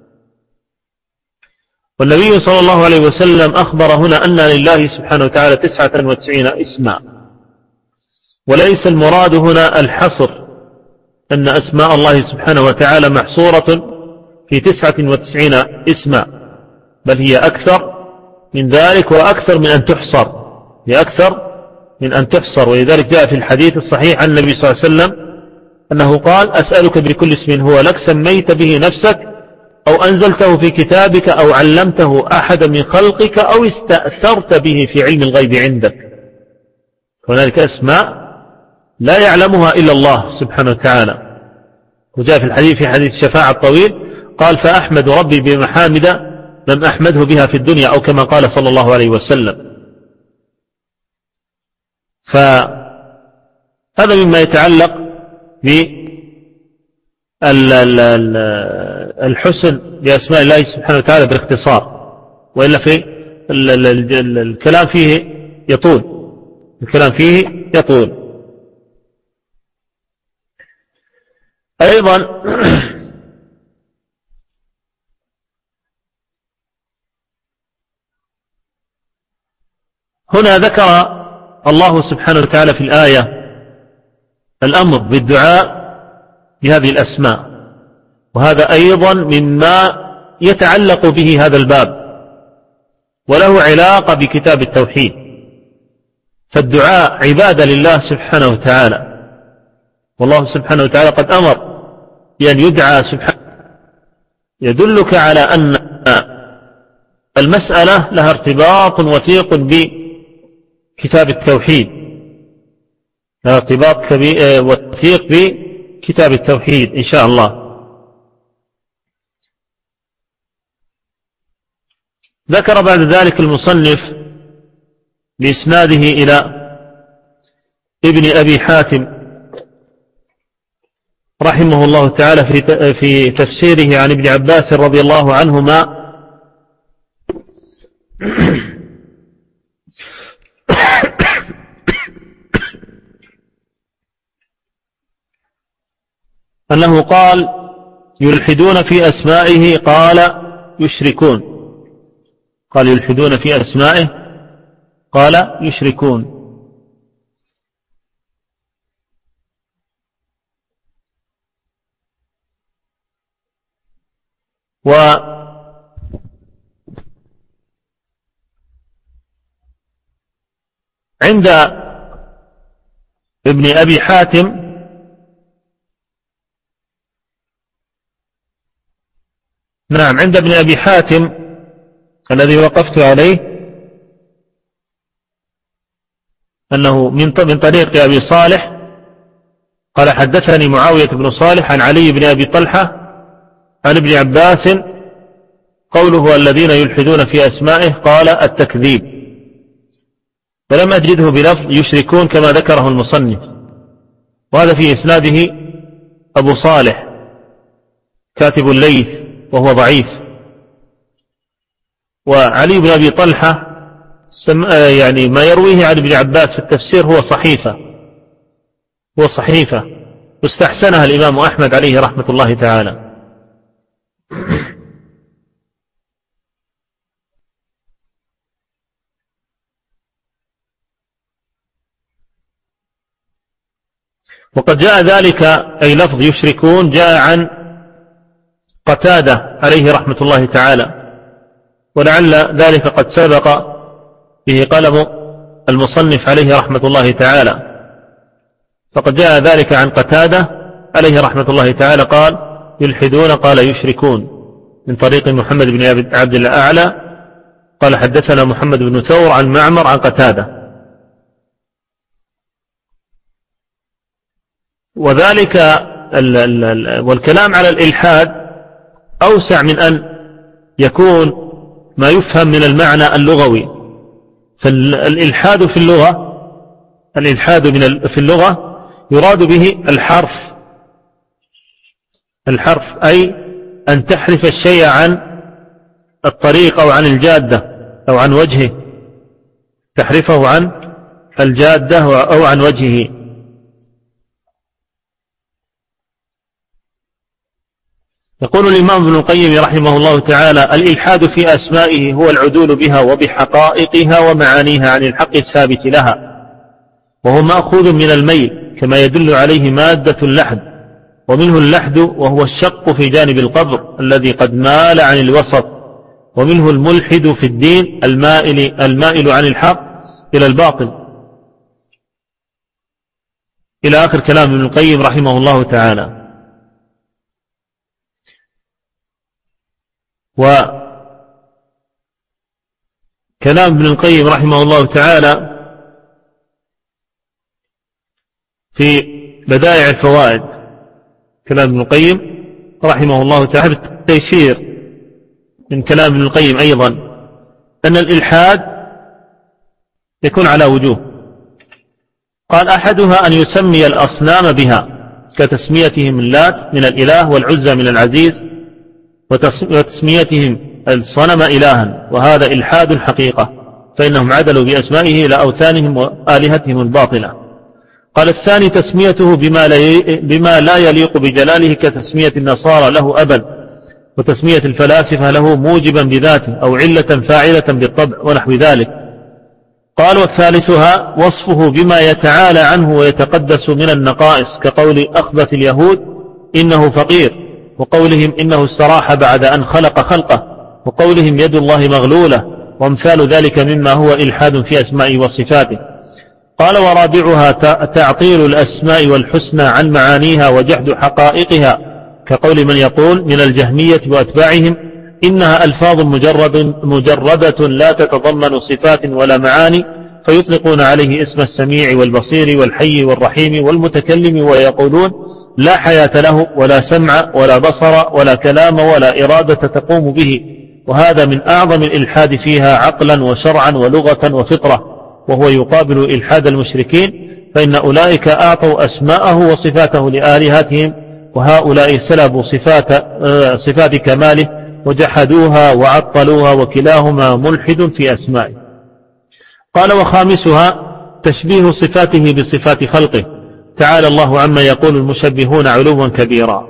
والنبي صلى الله عليه وسلم أخبر هنا أن لله سبحانه وتعالى تسعة وتسعين اسما، وليس المراد هنا الحصر أن أسماء الله سبحانه وتعالى محصورة في تسعة وتسعين اسما، بل هي أكثر من ذلك وأكثر من أن تحصر، هي أكثر من أن تحصر. ولذلك جاء في الحديث الصحيح عن النبي صلى الله عليه وسلم أنه قال: أسألك بكل اسم هو لك سميت به نفسك أو أنزلته في كتابك أو علمته أحد من خلقك أو استأثرت به في علم الغيب عندك. هنالك أسماء لا يعلمها إلا الله سبحانه وتعالى. وجاء في الحديث في حديث الشفاعة الطويل قال: فأحمد ربي بمحامد لم أحمده بها في الدنيا، أو كما قال صلى الله عليه وسلم. فهذا مما يتعلق بالحسن بأسماء الله سبحانه وتعالى بالاختصار، وإلا في الكلام فيه يطول الكلام فيه يطول أيضا. هنا ذكر الله سبحانه وتعالى في الآية الأمر بالدعاء بهذه الأسماء، وهذا أيضا مما يتعلق به هذا الباب وله علاقة بكتاب التوحيد. فالدعاء عبادة لله سبحانه وتعالى، والله سبحانه وتعالى قد أمر بأن يدعى سبحانه، يدلك على أن المسألة لها ارتباط وثيق بكتاب التوحيد، لها ارتباط وثيق بكتاب التوحيد إن شاء الله. ذكر بعد ذلك المصنف بإسناده إلى ابن أبي حاتم رحمه الله تعالى في تفسيره عن ابن عباس رضي الله عنهما أنه قال: يلحدون في أسمائه قال يشركون قال يلحدون في أسمائه قال يشركون. وعند ابن أبي حاتم نعم عند ابن أبي حاتم الذي وقفت عليه أنه من طريق أبي صالح قال: حدثني معاوية بن صالح عن علي بن أبي طلحة عن ابن عباس قوله: الذين يلحدون في أسمائه قال التكذيب. فلم أجده بلفظ يشركون كما ذكره المصنف، وهذا في إسناده أبو صالح كاتب الليث وهو ضعيف. وعلي بن أبي طلحة يعني ما يرويه عن ابن عباس في التفسير هو صحيفة هو صحيفة واستحسنها الإمام أحمد عليه رحمة الله تعالى. وقد جاء ذلك أي لفظ يشركون جاء عن قتادة عليه رحمة الله تعالى، ولعل ذلك قد سبق به قلم المصنف عليه رحمة الله تعالى. فقد جاء ذلك عن قتادة عليه رحمة الله تعالى قال يلحدون قال يشركون من طريق محمد بن عبد الأعلى قال حدثنا محمد بن ثور عن معمر عن قتادة. وذلك ال ال ال والكلام على الإلحاد أوسع من أن يكون ما يفهم من المعنى اللغوي. فالإلحاد في اللغة الإلحاد من في اللغة يراد به الحرف الحرف أي أن تحرف الشيء عن الطريق أو عن الجادة أو عن وجهه، تحرفه عن الجادة أو عن وجهه. يقول الإمام ابن القيم رحمه الله تعالى الإلحاد في أسمائه هو العدول بها وبحقائقها ومعانيها عن الحق الثابت لها، وهو مأخوذ من الميل كما يدل عليه مادة اللحد، ومنه اللحد وهو الشق في جانب القبر الذي قد مال عن الوسط، ومنه الملحد في الدين المائل, المائل عن الحق إلى الباطل، إلى آخر كلام ابن القيم رحمه الله تعالى. وكلام ابن القيم رحمه الله تعالى في بدائع الفوائد، كلام ابن القيم رحمه الله تعالى التيسير من كلام ابن القيم أيضا أن الإلحاد يكون على وجوه. قال أحدها أن يسمي الأصنام بها كتسميتهم اللات من الإله والعزى من العزيز، وتسميتهم الصنم إلها، وهذا إلحاد حقيقة، فإنهم عدلوا بأسمائه إلى أوثانهم وآلهتهم الباطلة. قال الثاني تسميته بما لا, بما لا يليق بجلاله كتسمية النصارى له أبا، وتسمية الفلاسفة له موجبا بذاته أو علة فاعلة بالطبع ونحو ذلك. قال والثالثها وصفه بما يتعالى عنه ويتقدس من النقائص كقول أخبث اليهود إنه فقير، وقولهم إنه استراح بعد أن خلق خلقه، وقولهم يد الله مغلولة، وامثال ذلك مما هو إلحاد في أسمائه وصفاته. قال ورابعها تعطيل الأسماء والحسنى عن معانيها وجحد حقائقها كقول من يقول من الجهمية وأتباعهم إنها ألفاظ مجرد مجردة لا تتضمن صفات ولا معاني، فيطلقون عليه اسم السميع والبصير والحي والرحيم والمتكلم، ويقولون لا حياة له ولا سمع ولا بصر ولا كلام ولا إرادة تقوم به، وهذا من أعظم الإلحاد فيها عقلا وشرعا ولغة وفطرة، وهو يقابل إلحاد المشركين، فإن أولئك أعطوا أسماءه وصفاته لآلهتهم، وهؤلاء سلبوا صفات, صفات كماله وجحدوها وعطلوها، وكلاهما ملحد في أسمائه. قال وخامسها تشبيه صفاته بصفات خلقه، تعالى الله عما يقول المشبهون علوا كبيرا،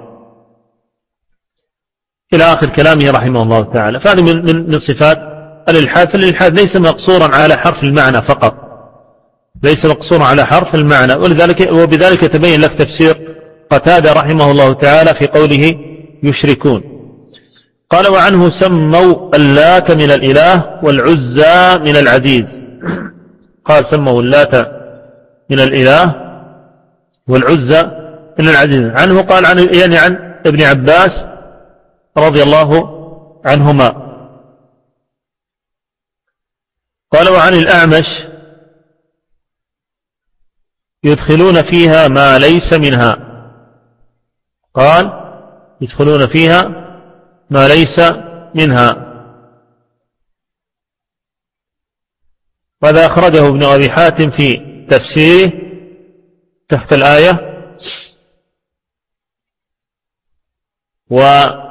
إلى آخر كلامه رحمه الله تعالى. فهذه من, من, من صفات الإلحاد. فالإلحاد ليس مقصورا على حرف المعنى فقط، ليس مقصورا على حرف المعنى، ولذلك وبذلك تبين لك تفسير قتادة رحمه الله تعالى في قوله يشركون. قال وعنه سموا اللات من الإله والعزى من العزيز. قال سموا اللات من الإله والعزى من العزيز. عنه قال عن يعني عن ابن عباس رضي الله عنهما. قال وعن الأعمش يدخلون فيها ما ليس منها. قال يدخلون فيها ما ليس منها. وهذا أخرجه ابن أبي حاتم في تفسيره تحت الآية. وهذا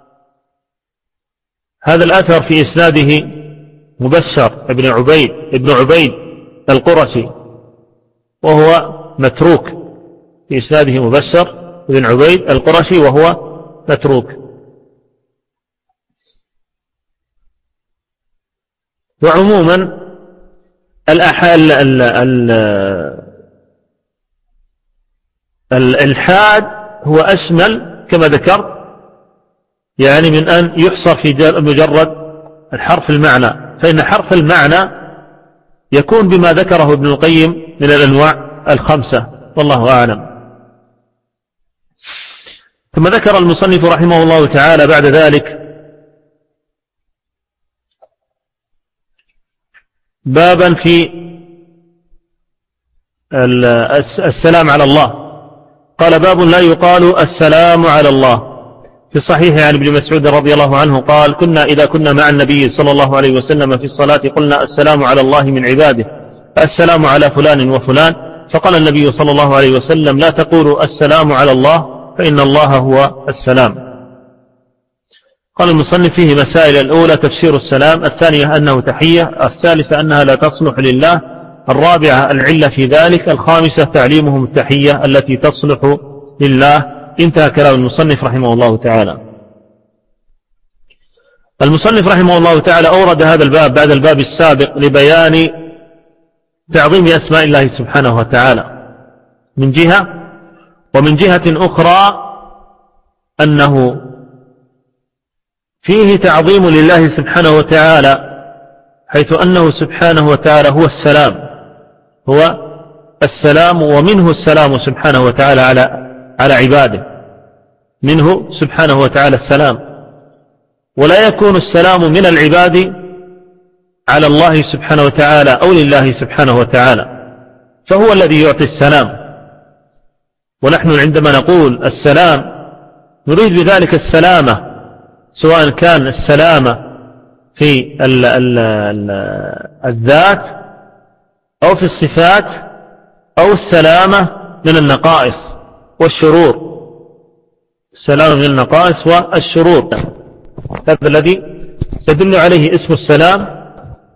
الأثر في إسناده مبشر ابن عبيد ابن عبيد القرشي، وهو متروك. في إسناده مبشر ابن عبيد القرشي وهو متروك. وعموما الأحال ال ال الإلحاد هو أشمل كما ذكرت، يعني من أن يحصر في مجرد الحرف المعنى، فإن حرف المعنى يكون بما ذكره ابن القيم من الأنواع الخمسة، والله أعلم. ثم ذكر المصنف رحمه الله تعالى بعد ذلك بابا في السلام على الله. قال: باب لا يقال السلام على الله. في الصحيح عن ابن مسعود رضي الله عنه قال: كنا إذا كنا مع النبي صلى الله عليه وسلم في الصلاة قلنا: السلام على الله من عباده، السلام على فلان وفلان. فقال النبي صلى الله عليه وسلم: لا تقولوا السلام على الله فإن الله هو السلام. قال المصنف: فيه مسائل: الأولى تفسير السلام، الثانية أنه تحية، الثالثة أنها لا تصلح لله، الرابعة العلة في ذلك، الخامسة تعليمهم التحية التي تصلح لله. انتهى كلام المصنف رحمه الله تعالى. المصنف رحمه الله تعالى أورد هذا الباب بعد الباب السابق لبيان تعظيم أسماء الله سبحانه وتعالى من جهة، ومن جهة أخرى أنه فيه تعظيم لله سبحانه وتعالى، حيث أنه سبحانه وتعالى هو السلام، هو السلام، ومنه السلام سبحانه وتعالى على على عباده، منه سبحانه وتعالى السلام. ولا يكون السلام من العباد على الله سبحانه وتعالى أو لله سبحانه وتعالى، فهو الذي يعطي السلام. ونحن عندما نقول السلام نريد بذلك السلامة، سواء كان السلامة في ال ال ال الذات أو في الصفات، أو السلامة من النقائص والشرور، السلامة من النقائص والشرور. هذا الذي يدل عليه اسم السلام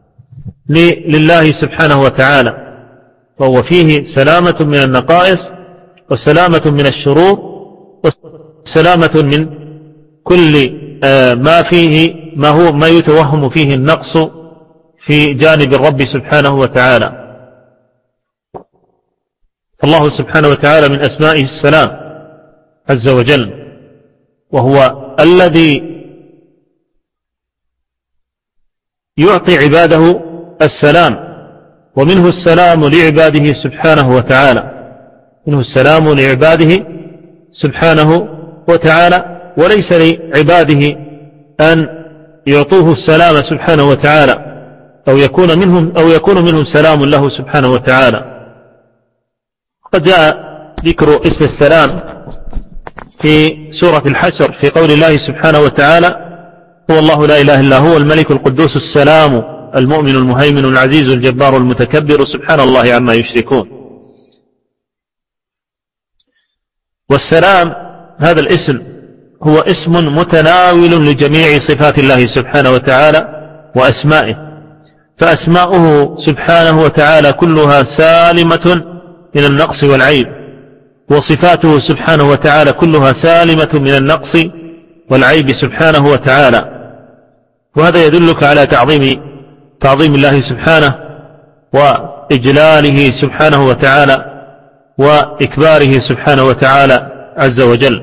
لله سبحانه وتعالى، فهو فيه سلامة من النقائص وسلامة من الشرور وسلامة من كل ما فيه ما هو ما يتوهم فيه النقص في جانب الرب سبحانه وتعالى. فالله سبحانه وتعالى من أسمائه السلام عز وجل، وهو الذي يعطي عباده السلام، ومنه السلام لعباده سبحانه وتعالى، منه السلام لعباده سبحانه وتعالى، وليس لعباده أن يعطوه السلام سبحانه وتعالى أو يكون منهم أو يكون منهم سلام له سبحانه وتعالى. قد جاء ذكر اسم السلام في سورة الحشر في قول الله سبحانه وتعالى: هو الله لا إله إلا هو الملك القدوس السلام المؤمن المهيمن العزيز الجبار المتكبر سبحان الله عما يشركون. والسلام هذا الاسم هو اسم متناول لجميع صفات الله سبحانه وتعالى وأسمائه، فأسماؤه سبحانه وتعالى كلها سالمة من النقص والعيب، وصفاته سبحانه وتعالى كلها سالمة من النقص والعيب سبحانه وتعالى. وهذا يدلك على تعظيم تعظيم الله سبحانه وإجلاله سبحانه وتعالى وإكباره سبحانه وتعالى عز وجل.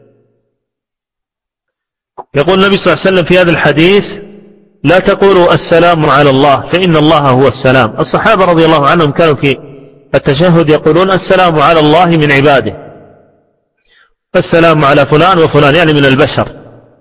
يقول النبي صلى الله عليه وسلم في هذا الحديث: لا تقولوا السلام على الله فإن الله هو السلام. الصحابة رضي الله عنهم كانوا في التشهد يقولون: السلام على الله من عباده، السلام على فلان وفلان، يعني من البشر.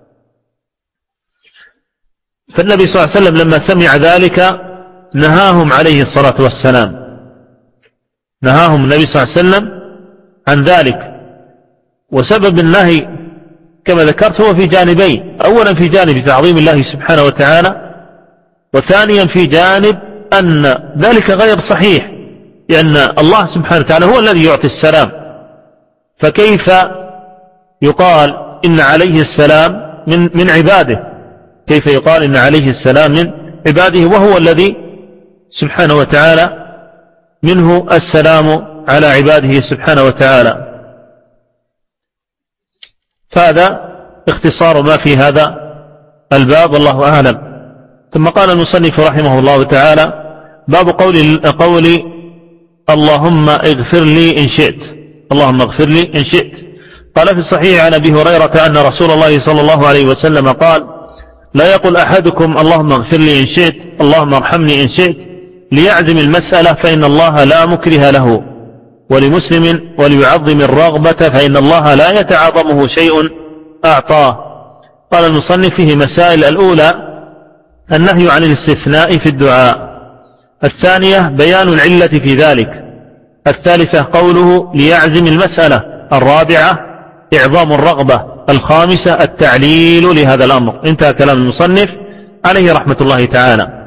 فالنبي صلى الله عليه وسلم لما سمع ذلك نهاهم عليه الصلاة والسلام، نهاهم النبي صلى الله عليه وسلم عن ذلك. وسبب النهي كما ذكرت هو في جانبين: أولا في جانب تعظيم الله سبحانه وتعالى، وثانيا في جانب أن ذلك غير صحيح، لأن الله سبحانه وتعالى هو الذي يعطي السلام، فكيف يقال إن عليه السلام من, من عباده؟ كيف يقال إن عليه السلام من عباده وهو الذي سبحانه وتعالى منه السلام على عباده سبحانه وتعالى؟ فهذا اختصار ما في هذا الباب، والله أعلم. ثم قال المصنف رحمه الله تعالى: باب قول قول اللهم اغفر لي إن شئت، اللهم اغفر لي إن شئت. قال في الصحيح عن أبي هريرة أن رسول الله صلى الله عليه وسلم قال: لا يقل أحدكم اللهم اغفر لي إن شئت، اللهم ارحمني إن شئت، ليعزم المسألة، فإن الله لا مكره له، ولمسلم وليعظم الرغبة فإن الله لا يتعاظمه شيء أعطاه. قال المصنف فيه مسائل: الأولى النهي عن الاستثناء في الدعاء، الثانية بيان العلة في ذلك، الثالثة قوله ليعزم المسألة، الرابعة إعظام الرغبة، الخامسة التعليل لهذا الأمر. انتهى كلام المصنف عليه رحمة الله تعالى.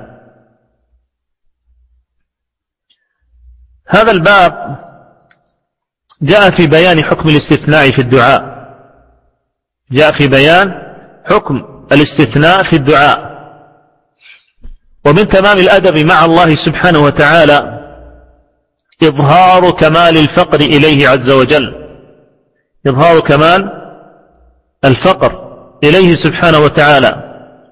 هذا الباب جاء في بيان حكم الاستثناء في الدعاء، جاء في بيان حكم الاستثناء في الدعاء. ومن تمام الأدب مع الله سبحانه وتعالى إظهار كمال الفقر إليه عز وجل، إظهار كمال الفقر إليه سبحانه وتعالى.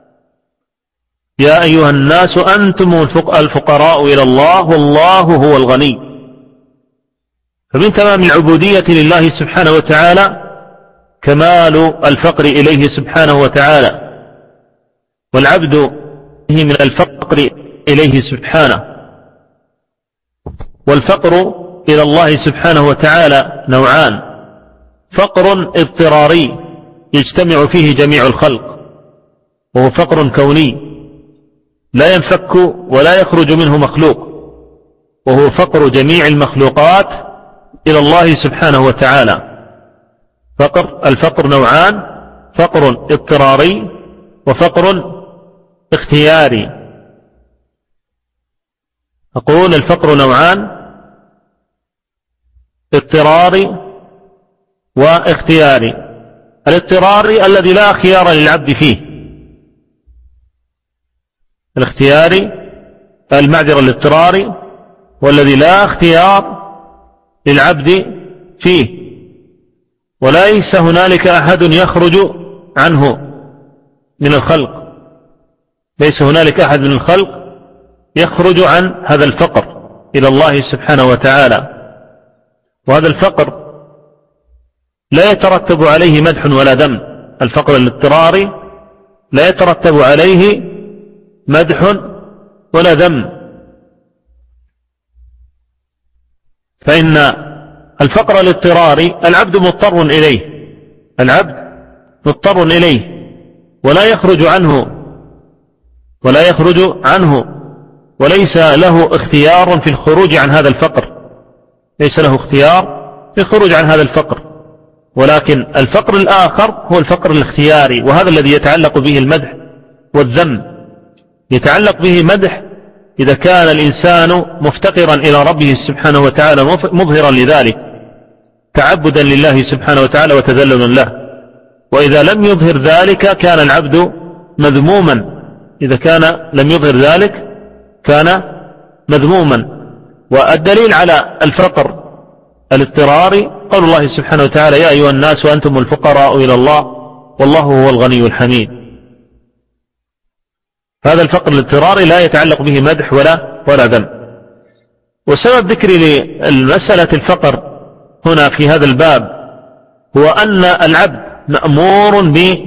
يا أيها الناس أنتم الفقراء إلى الله والله هو الغني. فمن تمام العبودية لله سبحانه وتعالى كمال الفقر إليه سبحانه وتعالى، والعبد من الفقر إليه سبحانه. والفقر إلى الله سبحانه وتعالى نوعان: فقر اضطراري يجتمع فيه جميع الخلق، وهو فقر كوني لا ينفك ولا يخرج منه مخلوق، وهو فقر جميع المخلوقات إلى الله سبحانه وتعالى. فقر الفقر نوعان: فقر اضطراري وفقر اختياري. أقول الفقر نوعان: اضطراري واختياري. الاضطراري الذي لا خيار للعبد فيه، الاختياري المعذر الاضطراري والذي لا اختيار للعبد فيه، وليس هنالك أحد يخرج عنه من الخلق، ليس هنالك أحد من الخلق يخرج عن هذا الفقر إلى الله سبحانه وتعالى. وهذا الفقر لا يترتب عليه مدح ولا ذم، الفقر الاضطراري لا يترتب عليه مدح ولا ذم، فإن الفقر الاضطراري العبد مضطر إليه، العبد مضطر إليه ولا يخرج عنه ولا يخرج عنه وليس له اختيار في الخروج عن هذا الفقر، ليس له اختيار في الخروج عن هذا الفقر. ولكن الفقر الآخر هو الفقر الاختياري، وهذا الذي يتعلق به المدح والذم. يتعلق به مدح إذا كان الإنسان مفتقرا إلى ربه سبحانه وتعالى مظهرا لذلك تعبدا لله سبحانه وتعالى وتذللا له، وإذا لم يظهر ذلك كان العبد مذموما، إذا كان لم يظهر ذلك كان مذموما. والدليل على الفقر الاضطراري قول الله سبحانه وتعالى: يا أيها الناس وأنتم الفقراء إلى الله والله هو الغني الحميد. هذا الفقر الاضطراري لا يتعلق به مدح ولا ولا ذم. وسبب ذكري للمسألة الفقر هنا في هذا الباب هو أن العبد مأمور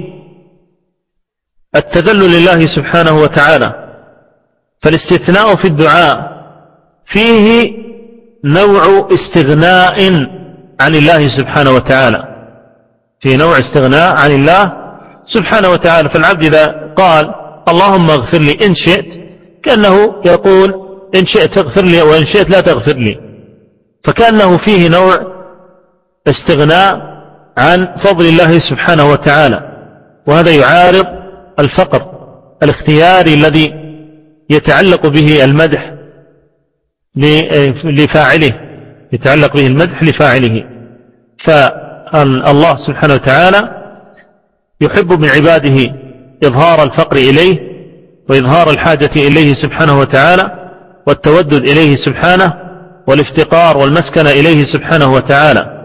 بالتذلل لله سبحانه وتعالى، فالاستثناء في الدعاء فيه نوع استغناء عن الله سبحانه وتعالى، في نوع استغناء عن الله سبحانه وتعالى. فالعبد إذا قال اللهم اغفر لي إن شئت كأنه يقول إن شئت اغفر لي وإن شئت لا تغفر لي، فكأنه فيه نوع استغناء عن فضل الله سبحانه وتعالى، وهذا يعارض الفقر الاختياري الذي يتعلق به المدح لفاعله، يتعلق به المدح لفاعله. فالله سبحانه وتعالى يحب من عباده إظهار الفقر إليه وإظهار الحاجة إليه سبحانه وتعالى والتودد إليه سبحانه والافتقار والمسكن إليه سبحانه وتعالى.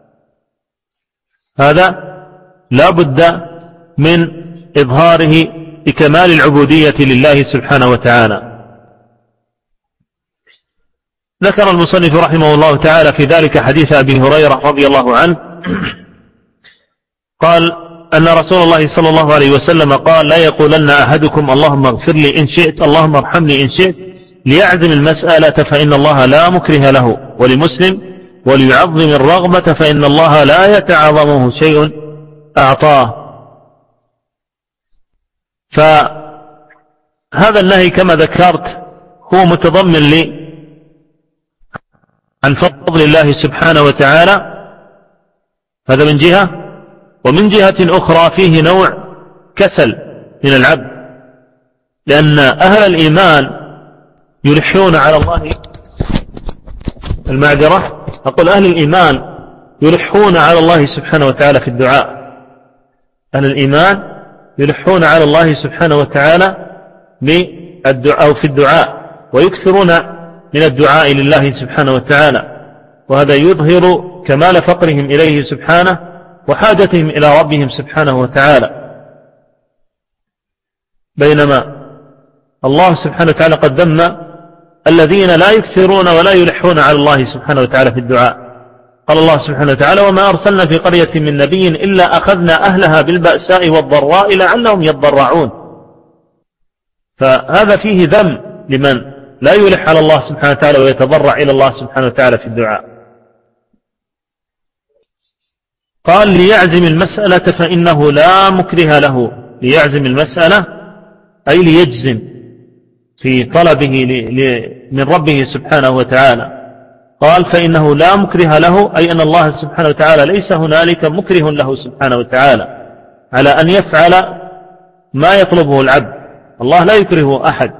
هذا لا بد من إظهاره بكمال العبودية لله سبحانه وتعالى. ذكر المصنف رحمه الله تعالى في ذلك حديث أبي هريرة رضي الله عنه قال أن رسول الله صلى الله عليه وسلم قال: لا يقولن أحدكم اللهم اغفر لي إن شئت اللهم ارحمني إن شئت، ليعزم المسألة فإن الله لا مكره له. ولمسلم: وليعظم الرغبة فإن الله لا يتعاظمه شيء أعطاه. فهذا النهي كما ذكرت هو متضمن لي عن فضل الله سبحانه وتعالى، هذا من جهة، ومن جهة أخرى فيه نوع كسل من العبد، لأن أهل الإيمان يلحون على الله المعذرة أقول أهل الإيمان يلحون على الله سبحانه وتعالى في الدعاء. أهل الإيمان يلحون على الله سبحانه وتعالى بالدعاء أو في الدعاء، ويكثرون من الدعاء لله سبحانه وتعالى، وهذا يظهر كمال فقرهم إليه سبحانه وحاجتهم إلى ربهم سبحانه وتعالى. بينما الله سبحانه وتعالى قد ذم الذين لا يكثرون ولا يلحون على الله سبحانه وتعالى في الدعاء. قال الله سبحانه وتعالى: وما أرسلنا في قرية من نبي إلا أخذنا أهلها بالبأساء والضراء لعلهم يضرعون. فهذا فيه ذم لمن لا يلح على الله سبحانه وتعالى ويتضرع إلى الله سبحانه وتعالى في الدعاء. قال: ليعزم المسألة فإنه لا مكره له. ليعزم المسألة أي ليجزم في طلبه من ربه سبحانه وتعالى. قال: فإنه لا مكره له، أي أن الله سبحانه وتعالى ليس هنالك مكره له سبحانه وتعالى على أن يفعل ما يطلبه العبد. الله لا يكره أحد،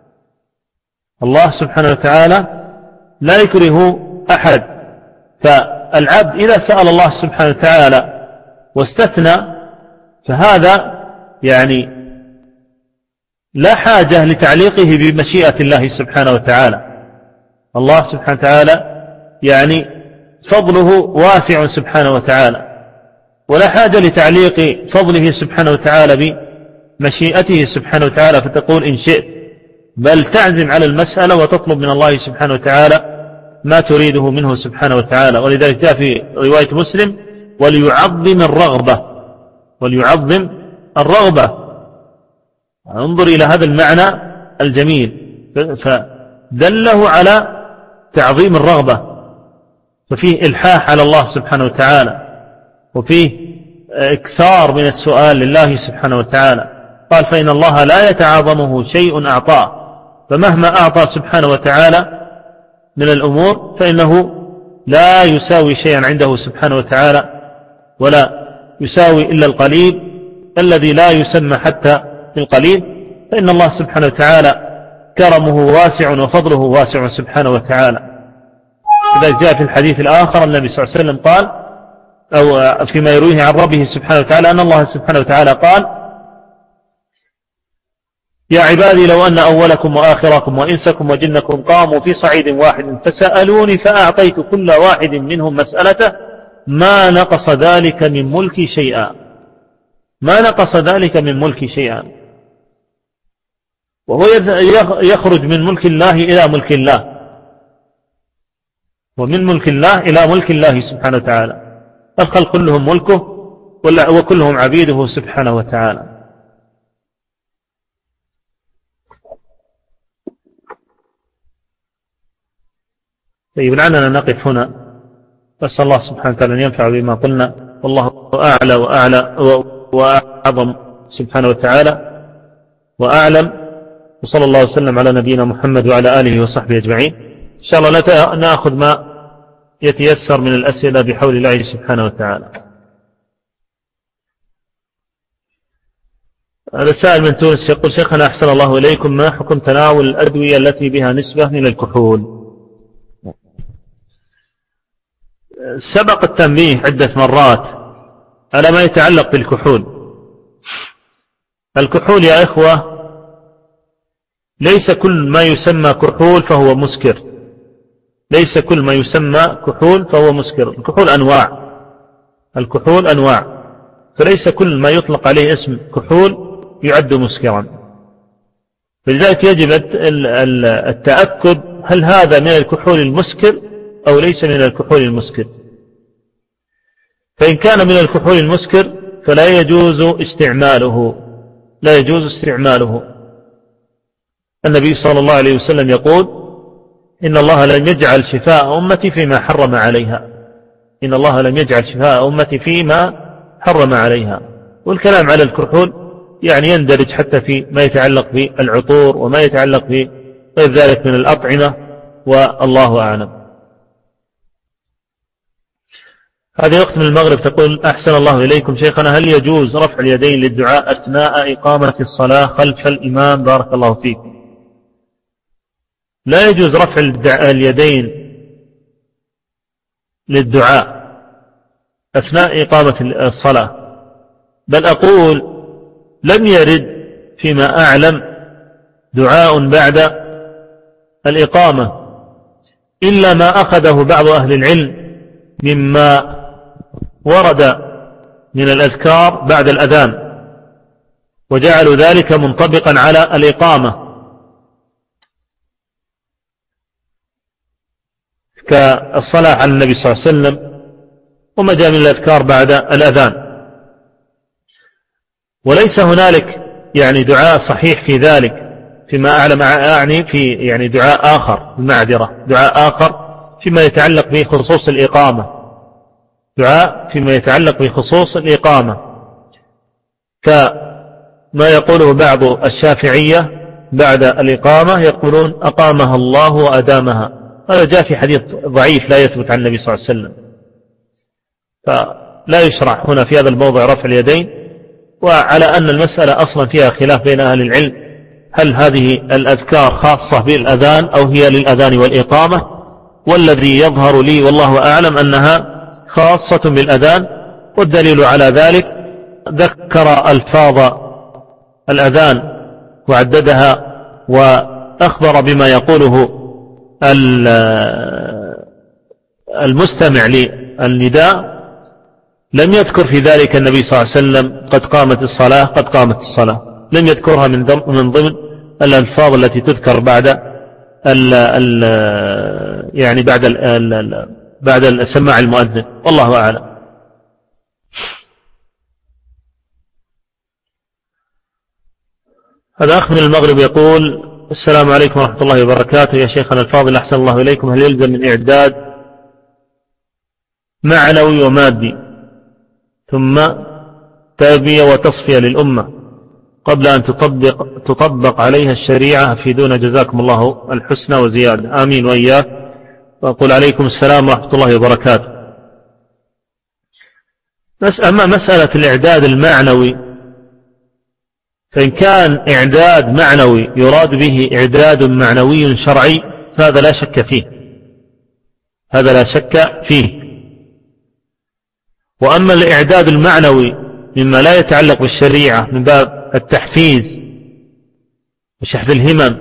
الله سبحانه وتعالى لا يكره أحد. فالعبد إذا سأل الله سبحانه وتعالى واستثنى فهذا يعني لا حاجة لتعليقه بمشيئة الله سبحانه وتعالى. الله سبحانه وتعالى يعني فضله واسع سبحانه وتعالى، ولا حاجة لتعليق فضله سبحانه وتعالى بمشيئته سبحانه وتعالى فتقول إن شئت، بل تعزم على المسألة وتطلب من الله سبحانه وتعالى ما تريده منه سبحانه وتعالى. ولذلك جاء في رواية مسلم: وليعظم الرغبة. وليعظم الرغبة. انظر إلى هذا المعنى الجميل، فدله على تعظيم الرغبة، وفيه إلحاح على الله سبحانه وتعالى، وفيه إكثار من السؤال لله سبحانه وتعالى. قال: فإن الله لا يتعاظمه شيء أعطاه. فمهما أعطى سبحانه وتعالى من الأمور فإنه لا يساوي شيئا عنده سبحانه وتعالى، ولا يساوي إلا القليل الذي لا يسمى حتى القليل، فإن الله سبحانه وتعالى كرمه واسع وفضله واسع سبحانه وتعالى. إذا جاء في الحديث الآخر النبي صلى الله عليه وسلم قال، أو فيما يرويه عن ربه سبحانه وتعالى، أن الله سبحانه وتعالى قال: يا عبادي لو أن أولكم وآخركم وإنسكم وجنكم قاموا في صعيد واحد فسألوني فأعطيت كل واحد منهم مسألته ما نقص ذلك من ملكي شيئا. ما نقص ذلك من ملكي شيئا. وهو يخرج من ملك الله إلى ملك الله، ومن ملك الله إلى ملك الله سبحانه وتعالى. الخلق كلهم ملكه وكلهم عبيده سبحانه وتعالى. طيب، لعلنا نقف هنا. أسأل الله سبحانه وتعالى أن ينفع بما قلنا، والله أعلى وأعلى وأعظم سبحانه وتعالى وأعلم. وصلى الله وسلم على نبينا محمد وعلى آله وصحبه أجمعين. إن شاء الله نأخذ ما يتيسر من الأسئلة بحول الله سبحانه وتعالى. رسائل من تونس يقول: شيخنا أحسن الله إليكم، ما حكم تناول الأدوية التي بها نسبة من الكحول؟ سبق التنبيه عدة مرات على ما يتعلق بالكحول. الكحول يا إخوة ليس كل ما يسمى كحول فهو مسكر. ليس كل ما يسمى كحول فهو مسكر. الكحول أنواع. الكحول أنواع، فليس كل ما يطلق عليه اسم كحول يعد مسكرا. فلذلك يجب التأكد هل هذا من الكحول المسكر أو ليس من الكحول المسكر. فإن كان من الكحول المسكر فلا يجوز استعماله. لا يجوز استعماله. النبي صلى الله عليه وسلم يقول: إن الله لم يجعل شفاء أمتي فيما حرم عليها، إن الله لم يجعل شفاء أمتي فيما حرم عليها. والكلام على الكحول يعني يندرج حتى في ما يتعلق بالعطور وما يتعلق بغير ذلك من الأطعمة، والله أعلم. هذه أخت من المغرب تقول: أحسن الله إليكم شيخنا، هل يجوز رفع اليدين للدعاء أثناء إقامة الصلاة خلف الإمام؟ بارك الله فيكم. لا يجوز رفع اليدين للدعاء أثناء إقامة الصلاة، بل أقول لم يرد فيما أعلم دعاء بعد الإقامة إلا ما أخذه بعض أهل العلم مما ورد من الأذكار بعد الأذان، وجعلوا ذلك منطبقا على الإقامة، كالصلاة على النبي صلى الله عليه وسلم وما جاء من الأذكار بعد الأذان. وليس هنالك يعني دعاء صحيح في ذلك فيما أعلم، أعني في يعني دعاء آخر، المعذرة، دعاء آخر فيما يتعلق بخصوص الإقامة، دعاء فيما يتعلق بخصوص الإقامة كما يقوله بعض الشافعية بعد الإقامة، يقولون: أقامها الله وأدامها. هذا جاء في حديث ضعيف لا يثبت عن النبي صلى الله عليه وسلم، فلا يشرع هنا في هذا الموضع رفع اليدين. وعلى أن المسألة أصلا فيها خلاف بين أهل العلم، هل هذه الأذكار خاصة بالأذان أو هي للأذان والإقامة؟ والذي يظهر لي والله أعلم أنها خاصة بالأذان، والدليل على ذلك ذكر ألفاظ الأذان وعددها وأخبر بما يقوله المستمع للنداء، لم يذكر في ذلك النبي صلى الله عليه وسلم قد قامت الصلاة قد قامت الصلاة، لم يذكرها من ضمن الألفاظ التي تذكر بعد ال ال يعني بعد ال ال بعد سماع المؤذن، والله أعلم. هذا أخ من المغرب يقول: السلام عليكم ورحمة الله وبركاته، يا شيخنا الفاضل أحسن الله إليكم، هل يلزم من إعداد معنوي ومادي ثم تربية وتصفية للأمة قبل أن تطبق, تطبق عليها الشريعة؟ أفيدونا جزاكم الله الحسنى وزيادة. آمين وإياك. وأقول عليكم السلام ورحمة الله وبركاته. أما مسألة الإعداد المعنوي، فإن كان إعداد معنوي يراد به إعداد معنوي شرعي فهذا لا شك فيه، هذا لا شك فيه. وأما الإعداد المعنوي مما لا يتعلق بالشريعة من باب التحفيز وشحذ الهمم،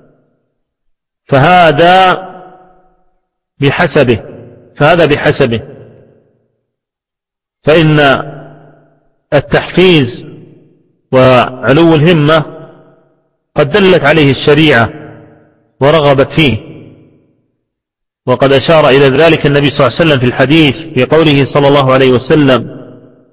فهذا بحسبه فهذا بحسبه فإن التحفيز وعلو الهمة قد دلت عليه الشريعة ورغبت فيه، وقد أشار إلى ذلك النبي صلى الله عليه وسلم في الحديث في قوله صلى الله عليه وسلم: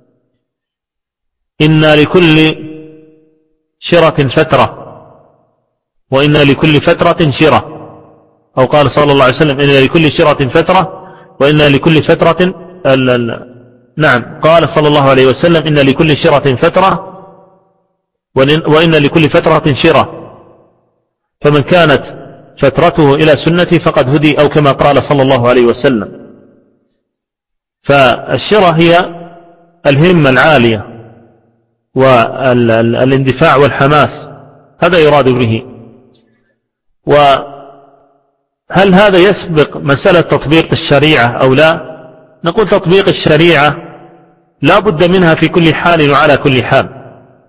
إن لكل شرة فترة وإن لكل فترة شرة، أو قال صلى الله عليه وسلم: إن لكل شرة فترة وإن لكل فترة ال ال نعم قال صلى الله عليه وسلم: إن لكل شرة فترة وإن لكل فترة شرة، فمن كانت فترته إلى سنتي فقد هدي، أو كما قال صلى الله عليه وسلم. فالشرة هي الهمة العالية والاندفاع والحماس، هذا يراد به. وهل هذا يسبق مسألة تطبيق الشريعة أو لا؟ نقول تطبيق الشريعة لا بد منها في كل حال وعلى كل حال،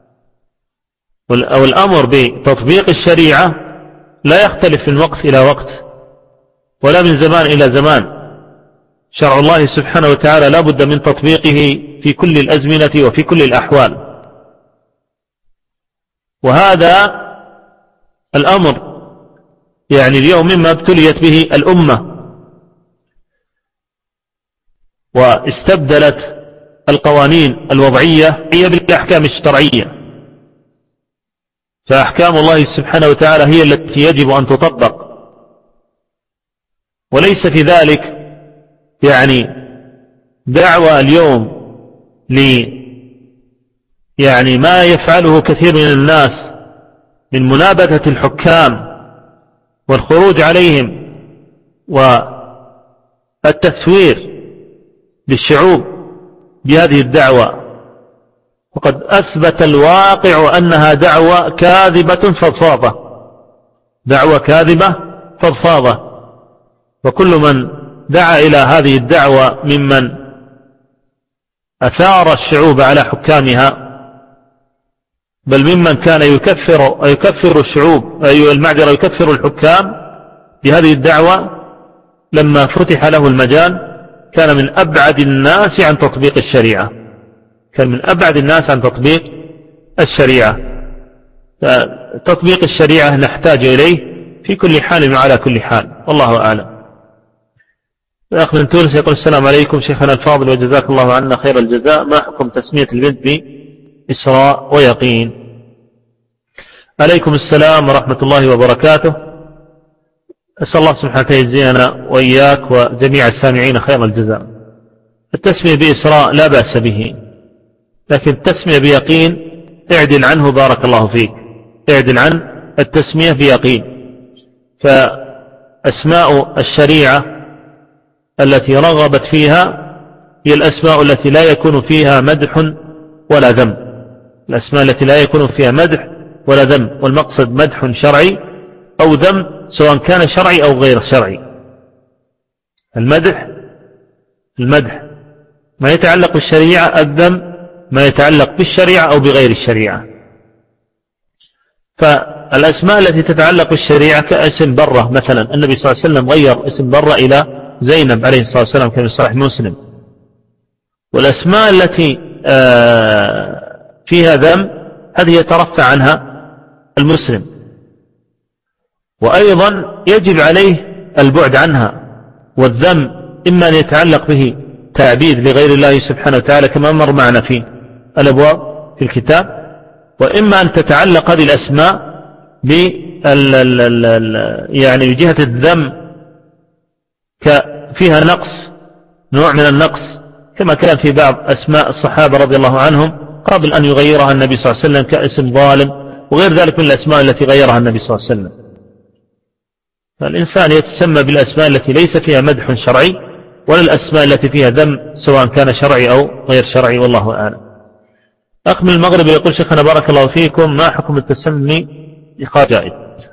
أو الأمر بتطبيق الشريعة لا يختلف من وقت إلى وقت ولا من زمان إلى زمان. شرع الله سبحانه وتعالى لا بد من تطبيقه في كل الأزمنة وفي كل الأحوال، وهذا الأمر يعني اليوم مما ابتليت به الأمة، واستبدلت القوانين الوضعية هي بالأحكام الشرعية، فأحكام الله سبحانه وتعالى هي التي يجب أن تطبق. وليس في ذلك يعني دعوة اليوم ل يعني ما يفعله كثير من الناس من منابذة الحكام والخروج عليهم والتثوير للشعوب بهذه الدعوة، وقد أثبت الواقع أنها دعوة كاذبة فضفاضة، دعوة كاذبة فضفاضة. وكل من دعا إلى هذه الدعوة ممن أثار الشعوب على حكامها، بل ممن كان يكفر يكفر الشعوب أي المعذرة يكفر الحكام بهذه الدعوة، لما فتح له المجال كان من أبعد الناس عن تطبيق الشريعة، كان من أبعد الناس عن تطبيق الشريعة. تطبيق الشريعة نحتاج إليه في كل حال وعلى كل حال، والله أعلم. الأخ من تونس يقول: السلام عليكم شيخنا الفاضل وجزاك الله عنا خير الجزاء، ما حكم تسمية البنت بإسراء ويقين؟ عليكم السلام ورحمة الله وبركاته. أسأل الله سبحانه وتعالى يجزينا وإياك وجميع السامعين خير الجزاء. التسمية بإسراء لا بأس به، لكن التسمية بيقين اعدل عنه بارك الله فيك، اعدل عن التسمية بيقين. فأسماء الشريعة التي رغبت فيها هي الأسماء التي لا يكون فيها مدح ولا ذم، الأسماء التي لا يكون فيها مدح ولا ذم، والمقصد مدح شرعي أو ذم سواء كان شرعي أو غير شرعي. المدح المدح ما يتعلق بالشريعة، الذم ما يتعلق بالشريعة أو بغير الشريعة. فالأسماء التي تتعلق بالشريعة كاسم برة مثلا، النبي صلى الله عليه وسلم غير اسم برة إلى زينب عليه الصلاة والسلام كما في صحيح مسلم. والأسماء التي فيها ذم هذه يترفع عنها المسلم، وأيضا يجب عليه البعد عنها. والذم إما أن يتعلق به تعبيد لغير الله سبحانه وتعالى كما مر معنا في الأبواب في الكتاب، وإما أن تتعلق هذه الأسماء يعني بجهة الذم فيها نقص، نوع من النقص، كما كان في بعض أسماء الصحابة رضي الله عنهم قبل أن يغيرها النبي صلى الله عليه وسلم كاسم ظالم وغير ذلك من الأسماء التي غيرها النبي صلى الله عليه وسلم. فالإنسان يتسمى بالأسماء التي ليس فيها مدح شرعي ولا الأسماء التي فيها ذم سواء كان شرعي أو غير شرعي، والله أعلم. أخ من المغرب يقول: شيخنا بارك الله فيكم، ما حكم التسمي إخاء جائز؟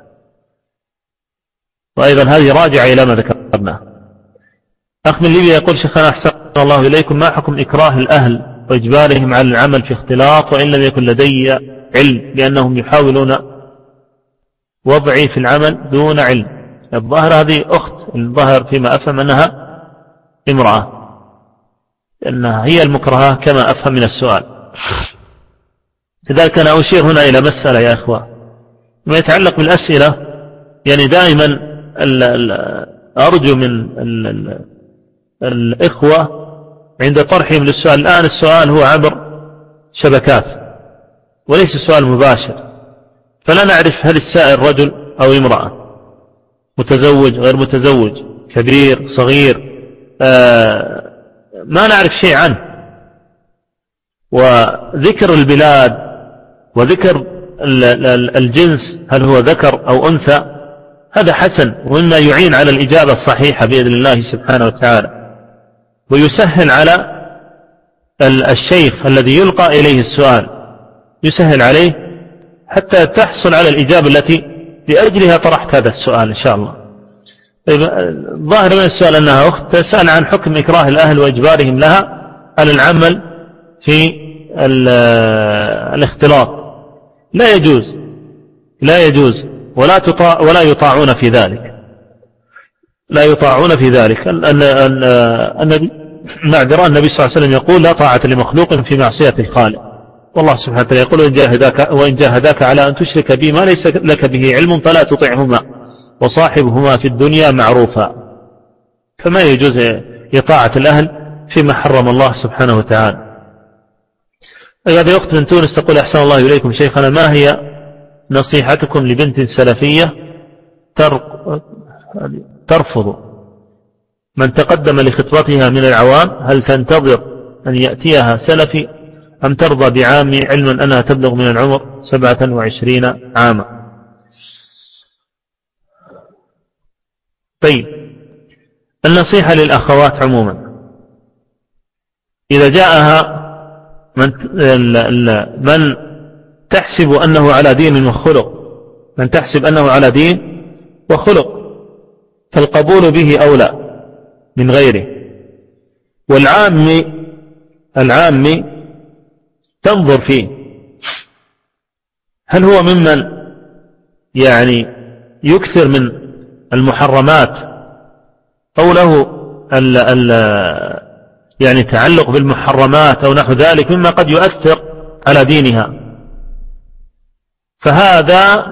وأيضا هذه راجعة إلى ما ذكرنا. أخ من ليبيا يقول: شيخنا أحسن الله إليكم، ما حكم إكراه الأهل وإجبارهم على العمل في اختلاط وإن لم يكن لدي علم لأنهم يحاولون وضعي في العمل دون علم؟ الظاهر هذه أخت، الظاهر فيما أفهم أنها امرأة، لأنها هي المكرهة كما أفهم من السؤال. لذلك أنا أشير هنا إلى مسألة يا إخوة ما يتعلق بالأسئلة، يعني دائما ال ال أرجو من ال ال الإخوة عند طرحهم للسؤال، الآن السؤال هو عبر شبكات وليس سؤال مباشر، فلا نعرف هل السائل رجل أو امرأة، متزوج غير متزوج، كبير صغير، آه ما نعرف شيء عنه. وذكر البلاد وذكر الجنس هل هو ذكر أو أنثى هذا حسن، ومما يعين على الإجابة الصحيحة بإذن الله سبحانه وتعالى، ويسهل على الشيخ الذي يلقى إليه السؤال، يسهل عليه حتى تحصل على الإجابة التي لأجلها طرحت هذا السؤال إن شاء الله. ظاهر من السؤال أنها أخت تسأل عن حكم إكراه الأهل وإجبارهم لها على العمل في الاختلاط. لا يجوز لا يجوز ولا تطاع ولا يطاعون في ذلك، لا يطاعون في ذلك. النبي معذرة النبي صلى الله عليه وسلم يقول: لا طاعة لمخلوق في معصية الخالق، والله سبحانه وتعالى يقول: وإن جاهداك, وإن جاهداك على أن تشرك بي ما ليس لك به علم فلا تطعهما وصاحبهما في الدنيا معروفا. فما يجوز إطاعة الأهل فيما حرم الله سبحانه وتعالى. هذه أخت من تونس تقول: أحسن الله إليكم شيخنا، ما هي نصيحتكم لبنت سلفية ترفض من تقدم لخطبتها من العوام هل تنتظر أن يأتيها سلفي أم ترضى بعامي علما أنها تبلغ من العمر سبعة وعشرين عاما؟ طيب، النصيحة للأخوات عموما، إذا جاءها من من تحسب أنه على دين وخلق من تحسب أنه على دين وخلق فالقبول به أولى من غيره. والعام العام تنظر فيه هل هو ممن يعني يكثر من المحرمات أو له ال ال يعني تعلق بالمحرمات أو نحو ذلك مما قد يؤثر على دينها، فهذا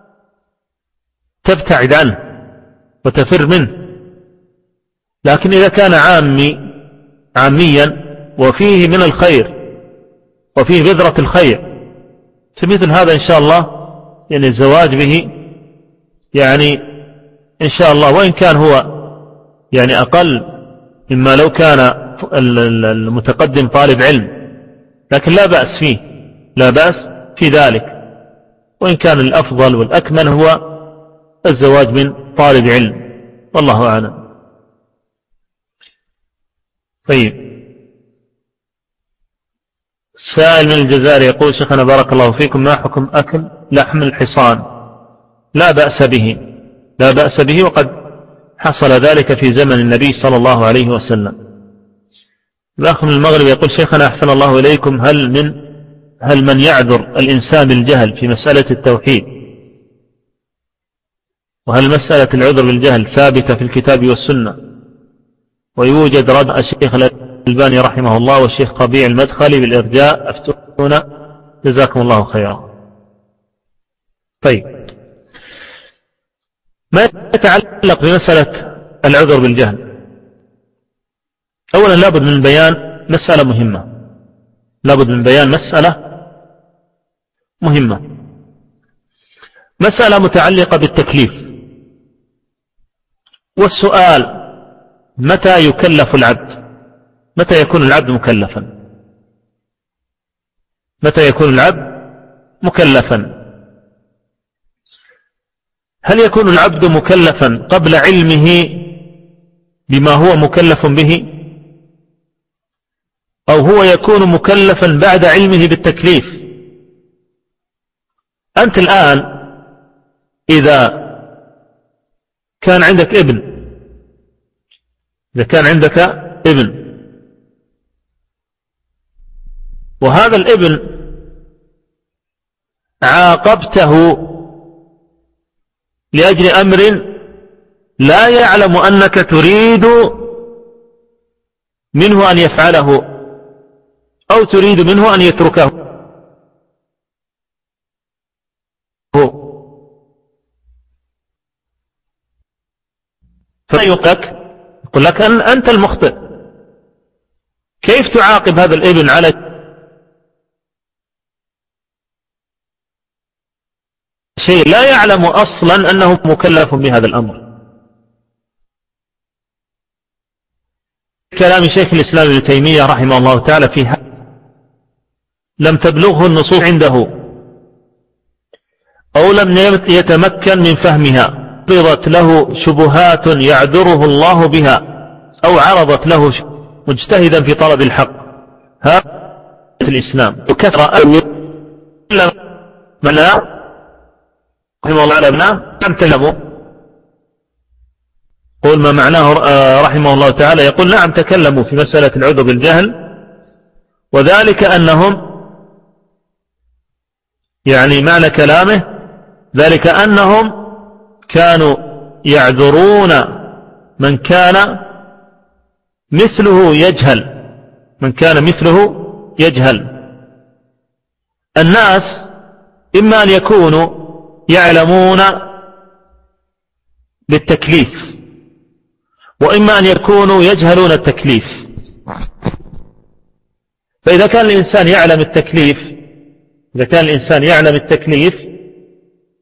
تبتعد عنه وتفر منه. لكن إذا كان عامي عاميا وفيه من الخير وفيه بذرة الخير فمثل هذا إن شاء الله يعني الزواج به يعني إن شاء الله، وإن كان هو يعني أقل مما لو كان المتقدم طالب علم، لكن لا بأس فيه لا بأس في ذلك، وإن كان الأفضل والأكمل هو الزواج من طالب علم، والله أعلم. طيب، سائل من الجزائر يقول: شيخنا بارك الله فيكم، ما حكم أكل لحم الحصان؟ لا بأس به لا بأس به وقد حصل ذلك في زمن النبي صلى الله عليه وسلم. الأخ من المغرب يقول: شيخنا أحسن الله إليكم، هل من هل من يعذر الإنسان بالجهل في مسألة التوحيد، وهل مسألة العذر بالجهل ثابتة في الكتاب والسنة؟ ويوجد رد الشيخ الألباني رحمه الله والشيخ طبيع المدخلي بالإرجاء، أفتونا جزاكم الله خيرا. طيب، ما يتعلق بمسألة العذر بالجهل، أولا لابد من بيان مسألة مهمة لابد من بيان مسألة مهمة مسألة متعلقة بالتكليف. والسؤال: متى يكلف العبد؟ متى يكون العبد مكلفا؟ متى يكون العبد مكلفا؟ هل يكون العبد مكلفا قبل علمه بما هو مكلف به، أو هو يكون مكلفا بعد علمه بالتكليف؟ أنت الآن إذا كان عندك ابن إذا كان عندك ابن وهذا الابن عاقبته لأجل أمر لا يعلم أنك تريد منه أن يفعله أو تريد منه أن يتركه، فيقول لك يقول لك أن أنت المخطئ. كيف تعاقب هذا الابن على شيء لا يعلم أصلا أنه مكلف بهذا الأمر؟ كلام شيخ الإسلام ابن تيمية رحمه الله تعالى فيها لم تبلغه النصوص عنده أو لم يتمكن من فهمها، عرضت له شبهات يعذره الله بها أو عرضت له مجتهدا في طلب الحق، هذا الإسلام. وكثر أن من لا رحمه الله على ابنه لم تكلموا. قول ما معناه رحمه الله تعالى، يقول: نعم تكلموا في مسألة العذر بالجهل، وذلك أنهم يعني معنى كلامه ذلك أنهم كانوا يعذرون من كان مثله يجهل من كان مثله يجهل الناس إما أن يكونوا يعلمون بالتكليف، وإما أن يكونوا يجهلون التكليف. فإذا كان الإنسان يعلم التكليف إذا كان الإنسان يعلم التكليف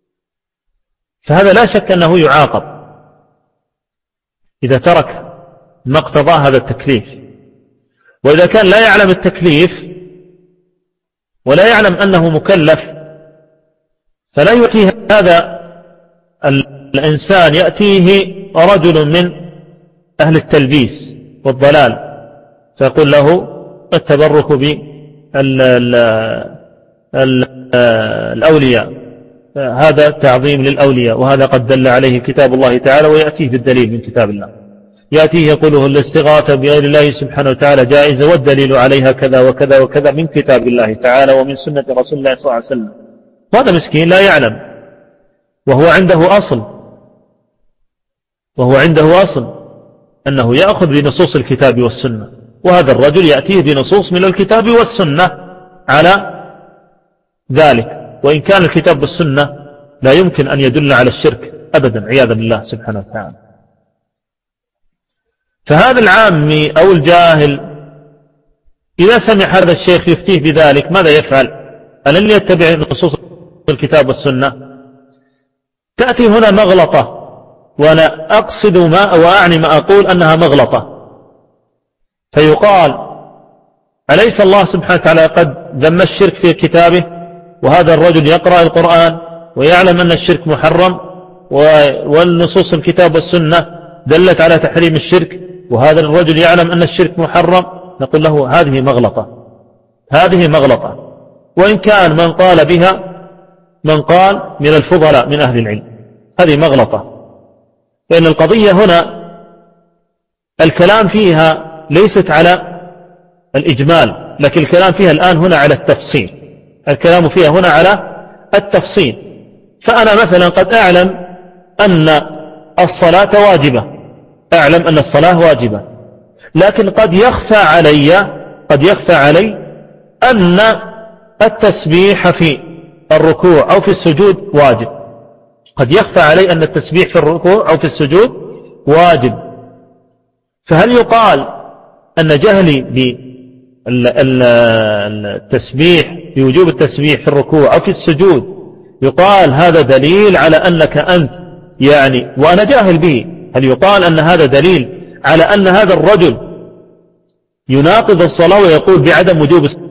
فهذا لا شك أنه يعاقب إذا ترك ما اقتضى هذا التكليف. وإذا كان لا يعلم التكليف ولا يعلم أنه مكلف فلا يأتيه هذا الإنسان، يأتيه رجل من أهل التلبيس والضلال فيقول له التبرك بالأولياء، هذا تعظيم للأولياء، وهذا قد دل عليه كتاب الله تعالى، ويأتيه بالدليل من كتاب الله. يأتيه يقوله الاستغاثة بغير الله سبحانه وتعالى جائزة، والدليل عليها كذا وكذا وكذا من كتاب الله تعالى ومن سنة رسول الله صلى الله عليه وسلم. وهذا مسكين لا يعلم، وهو عنده أصل وهو عنده أصل أنه يأخذ بنصوص الكتاب والسنة، وهذا الرجل يأتيه بنصوص من الكتاب والسنة على ذلك، وإن كان الكتاب والسنة لا يمكن أن يدل على الشرك أبدا عياذا بالله سبحانه وتعالى. فهذا العامي أو الجاهل إذا سمع هذا الشيخ يفتيه بذلك ماذا يفعل؟ ألن يتبع نصوص الكتاب والسنة؟ تأتي هنا مغلطة، وأنا أقصد ما وأعني ما أقول أنها مغلطة. فيقال أليس الله سبحانه وتعالى قد ذم الشرك في كتابه، وهذا الرجل يقرأ القرآن ويعلم أن الشرك محرم، والنصوص الكتاب والسنة دلت على تحريم الشرك، وهذا الرجل يعلم أن الشرك محرم. نقول له هذه مغلطة، هذه مغلطة، وإن كان من قال بها من قال من الفضلاء من أهل العلم، هذه مغلطة. لأن القضية هنا الكلام فيها ليست على الإجمال، لكن الكلام فيها الآن هنا على التفصيل، الكلام فيها هنا على التفصيل. فأنا مثلا قد أعلم أن الصلاة واجبة، أعلم أن الصلاة واجبة، لكن قد يخفى علي قد يخفى علي أن التسبيح في الركوع أو في السجود واجب، قد يخفى علي أن التسبيح في الركوع أو في السجود واجب. فهل يقال أن جهلي بالتسبيح بوجوب التسبيح في الركوع أو في السجود يقال هذا دليل على أنك أنت يعني وأنا جاهل به؟ هل يقال أن هذا دليل على أن هذا الرجل يناقض الصلاة ويقول بعدم وجوب الصلاة؟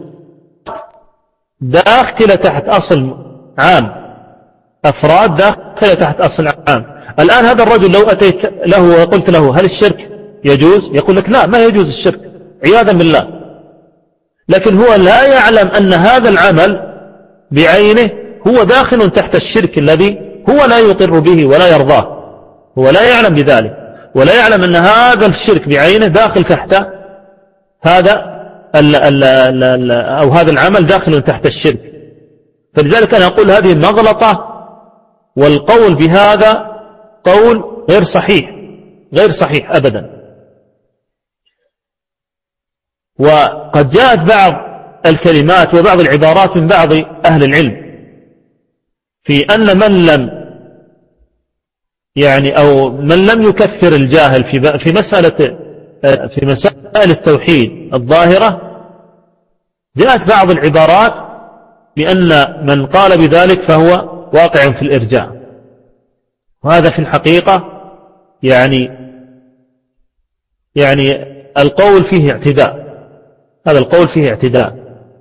داخل تحت أصل عام، أفراد داخل تحت أصل عام. الآن هذا الرجل لو أتيت له وقلت له هل الشرك يجوز؟ يقول لك لا، ما يجوز الشرك عياذا بالله. لكن هو لا يعلم أن هذا العمل بعينه هو داخل تحت الشرك الذي هو لا يقر به ولا يرضاه، هو لا يعلم بذلك، ولا يعلم أن هذا الشرك بعينه داخل تحت هذا ال ال ال أو هذا العمل داخل تحت الشرك. فلذلك أنا أقول هذه مغلطة، والقول بهذا قول غير صحيح، غير صحيح أبدا. وقد جاءت بعض الكلمات وبعض العبارات من بعض أهل العلم في أن من لم يعني أو من لم يكفر الجاهل في في مسألة في مسائل التوحيد الظاهرة، جاءت بعض العبارات بأن من قال بذلك فهو واقع في الإرجاء، وهذا في الحقيقة يعني يعني القول فيه اعتداء، هذا القول فيه اعتداء،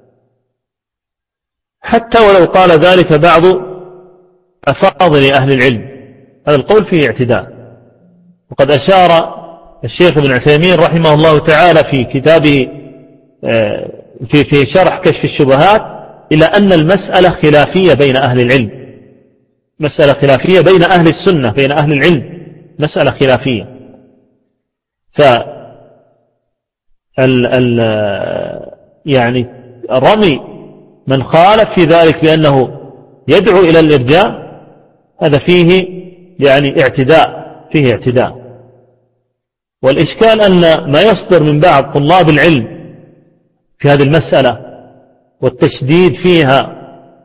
حتى ولو قال ذلك بعض أفاضل أهل العلم، هذا القول فيه اعتداء. وقد أشار الشيخ ابن عثيمين رحمه الله تعالى في كتابه في في شرح كشف الشبهات إلى أن المسألة خلافية بين أهل العلم، مسألة خلافية بين أهل السنة، بين أهل العلم مسألة خلافية. ف ال ال يعني رمي من خالف في ذلك بأنه يدعو إلى الإرجاء هذا فيه يعني اعتداء، فيه اعتداء. والإشكال أن ما يصدر من بعض طلاب العلم في هذه المسألة والتشديد فيها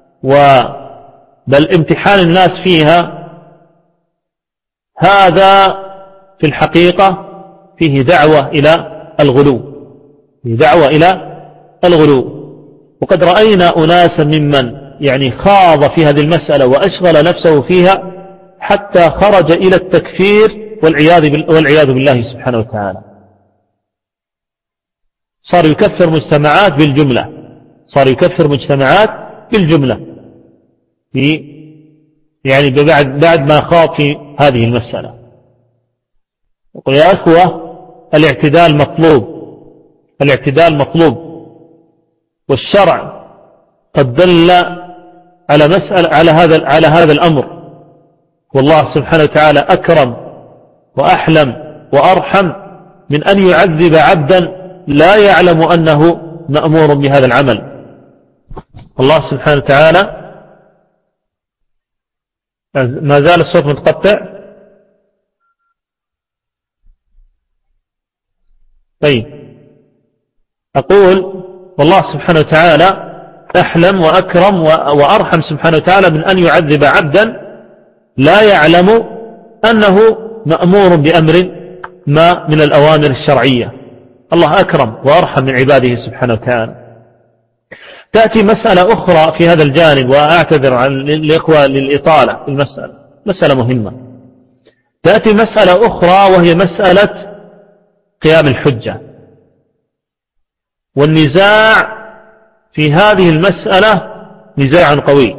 بل امتحان الناس فيها، هذا في الحقيقة فيه دعوة إلى الغلو، فيه دعوة إلى الغلو. وقد رأينا أناسا ممن يعني خاض في هذه المسألة وأشغل نفسه فيها حتى خرج إلى التكفير والعياذ والعياذ بالله سبحانه وتعالى. صار يكفر مجتمعات بالجملة، صار يكفر مجتمعات بالجملة يعني بعد بعد ما خاض في هذه المسألة. يقول يا أخوة الاعتدال مطلوب، الاعتدال مطلوب، والشرع قد دل على مسألة على هذا على هذا الأمر، والله سبحانه وتعالى أكرم وأحلم وأرحم من أن يعذب عبدا لا يعلم أنه مأمور بهذا العمل. الله سبحانه وتعالى ما زال الصوت متقطع. طيب أقول والله سبحانه وتعالى أحلم وأكرم وأرحم سبحانه وتعالى من أن يعذب عبدا لا يعلم أنه مأمور بأمر ما من الأوامر الشرعية. الله أكرم وأرحم من عباده سبحانه وتعالى. تأتي مسألة أخرى في هذا الجانب، وأعتذر عن الإخوة للإطالة في المسألة، مسألة مهمة. تأتي مسألة أخرى وهي مسألة قيام الحجة، والنزاع في هذه المسألة نزاع قوي.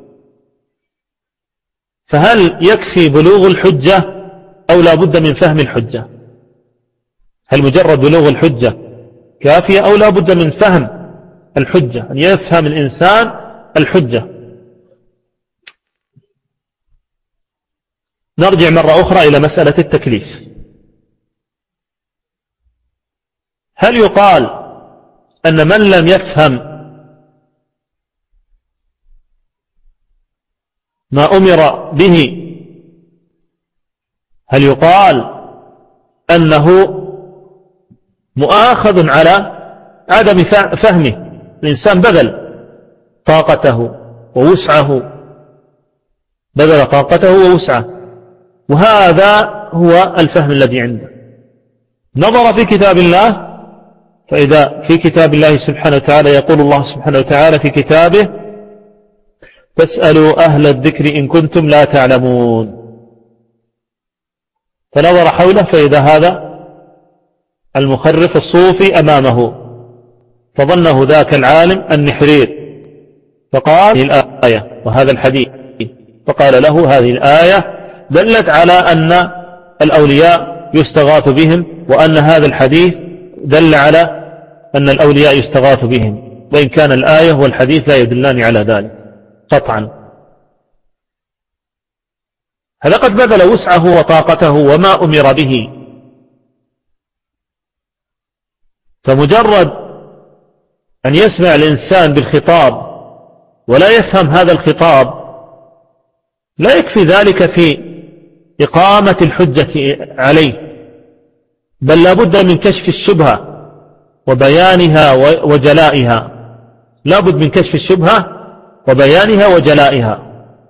فهل يكفي بلوغ الحجة أو لا بد من فهم الحجة؟ هل مجرد بلوغ الحجة كافية أو لا بد من فهم الحجة، أن يفهم الإنسان الحجة؟ نرجع مرة أخرى إلى مسألة التكليف. هل يقال أن من لم يفهم ما أمر به، هل يقال أنه مؤاخذ على عدم فهمه؟ الإنسان بذل طاقته ووسعه، بذل طاقته ووسعه، وهذا هو الفهم الذي عنده. نظر في كتاب الله، فإذا في كتاب الله سبحانه وتعالى يقول الله سبحانه وتعالى في كتابه: فاسألوا أهل الذكر إن كنتم لا تعلمون. فنظر حوله فإذا هذا المخرف الصوفي أمامه، فظنه ذاك العالم النحرير، فقال هذه الآية وهذا الحديث، فقال له هذه الآية دلت على أن الأولياء يستغاث بهم، وأن هذا الحديث دل على أن الأولياء يستغاث بهم، وإن كان الآية والحديث لا يدلان على ذلك قطعا. هذا قد بذل وسعه وطاقته وما أمر به، فمجرد أن يسمع الإنسان بالخطاب ولا يفهم هذا الخطاب لا يكفي ذلك في إقامة الحجة عليه، بل لا بد من كشف الشبهة وبيانها وجلائها، لا بد من كشف الشبهة وبيانها وجلائها.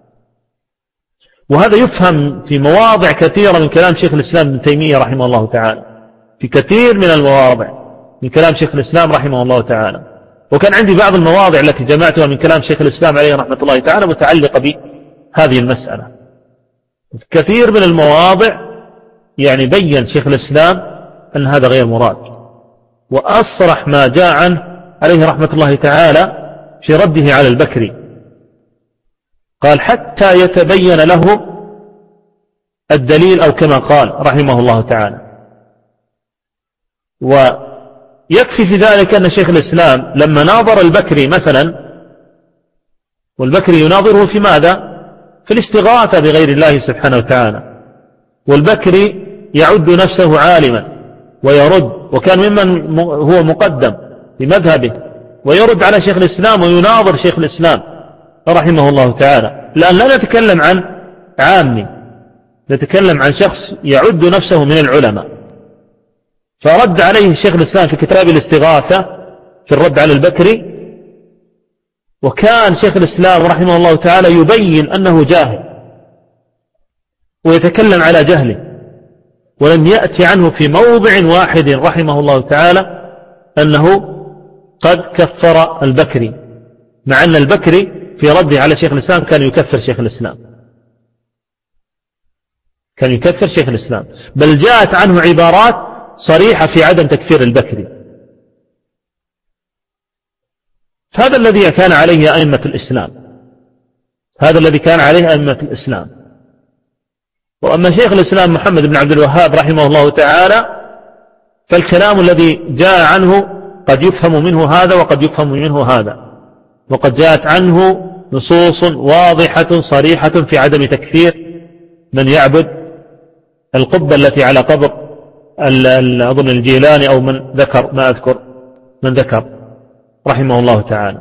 وهذا يفهم في مواضع كثيرة من كلام شيخ الإسلام ابن تيمية رحمه الله تعالى، في كثير من المواضع من كلام شيخ الإسلام رحمه الله تعالى. وكان عندي بعض المواضع التي جمعتها من كلام شيخ الإسلام عليه رحمة الله تعالى متعلقة بهذه المسألة. كثير من المواضع يعني بيّن شيخ الإسلام أن هذا غير مراد، وأصرح ما جاء عنه عليه رحمة الله تعالى في رده على البكري، قال حتى يتبين له الدليل، أو كما قال رحمه الله تعالى. ويكفي في ذلك أن شيخ الإسلام لما ناظر البكري مثلا، والبكري يناظره في ماذا؟ في الاستغاثة بغير الله سبحانه وتعالى، والبكري يعد نفسه عالما ويرد، وكان ممن هو مقدم بمذهبه، ويرد على شيخ الإسلام ويناظر شيخ الإسلام رحمه الله تعالى. لأن لا نتكلم عن عامي، نتكلم عن شخص يعد نفسه من العلماء. فرد عليه شيخ الإسلام في كتاب الاستغاثة في الرد على البكري، وكان شيخ الإسلام رحمه الله تعالى يبين أنه جاهل ويتكلم على جهله، ولم يأتي عنه في موضع واحد رحمه الله تعالى أنه قد كفر البكري، مع أن البكري في رده على شيخ الإسلام كان يكفر شيخ الإسلام، كان يكفر شيخ الإسلام، بل جاءت عنه عبارات صريحة في عدم تكفير البكري. هذا الذي كان عليه أئمة الإسلام، هذا الذي كان عليه أئمة الإسلام. وأما شيخ الإسلام محمد بن عبد الوهاب رحمه الله تعالى فالكلام الذي جاء عنه قد يفهم منه هذا وقد يفهم منه هذا، وقد جاءت عنه نصوص واضحة صريحة في عدم تكفير من يعبد القبة التي على قبر أظن الجيلاني أو من ذكر ما أذكر من ذكر رحمه الله تعالى.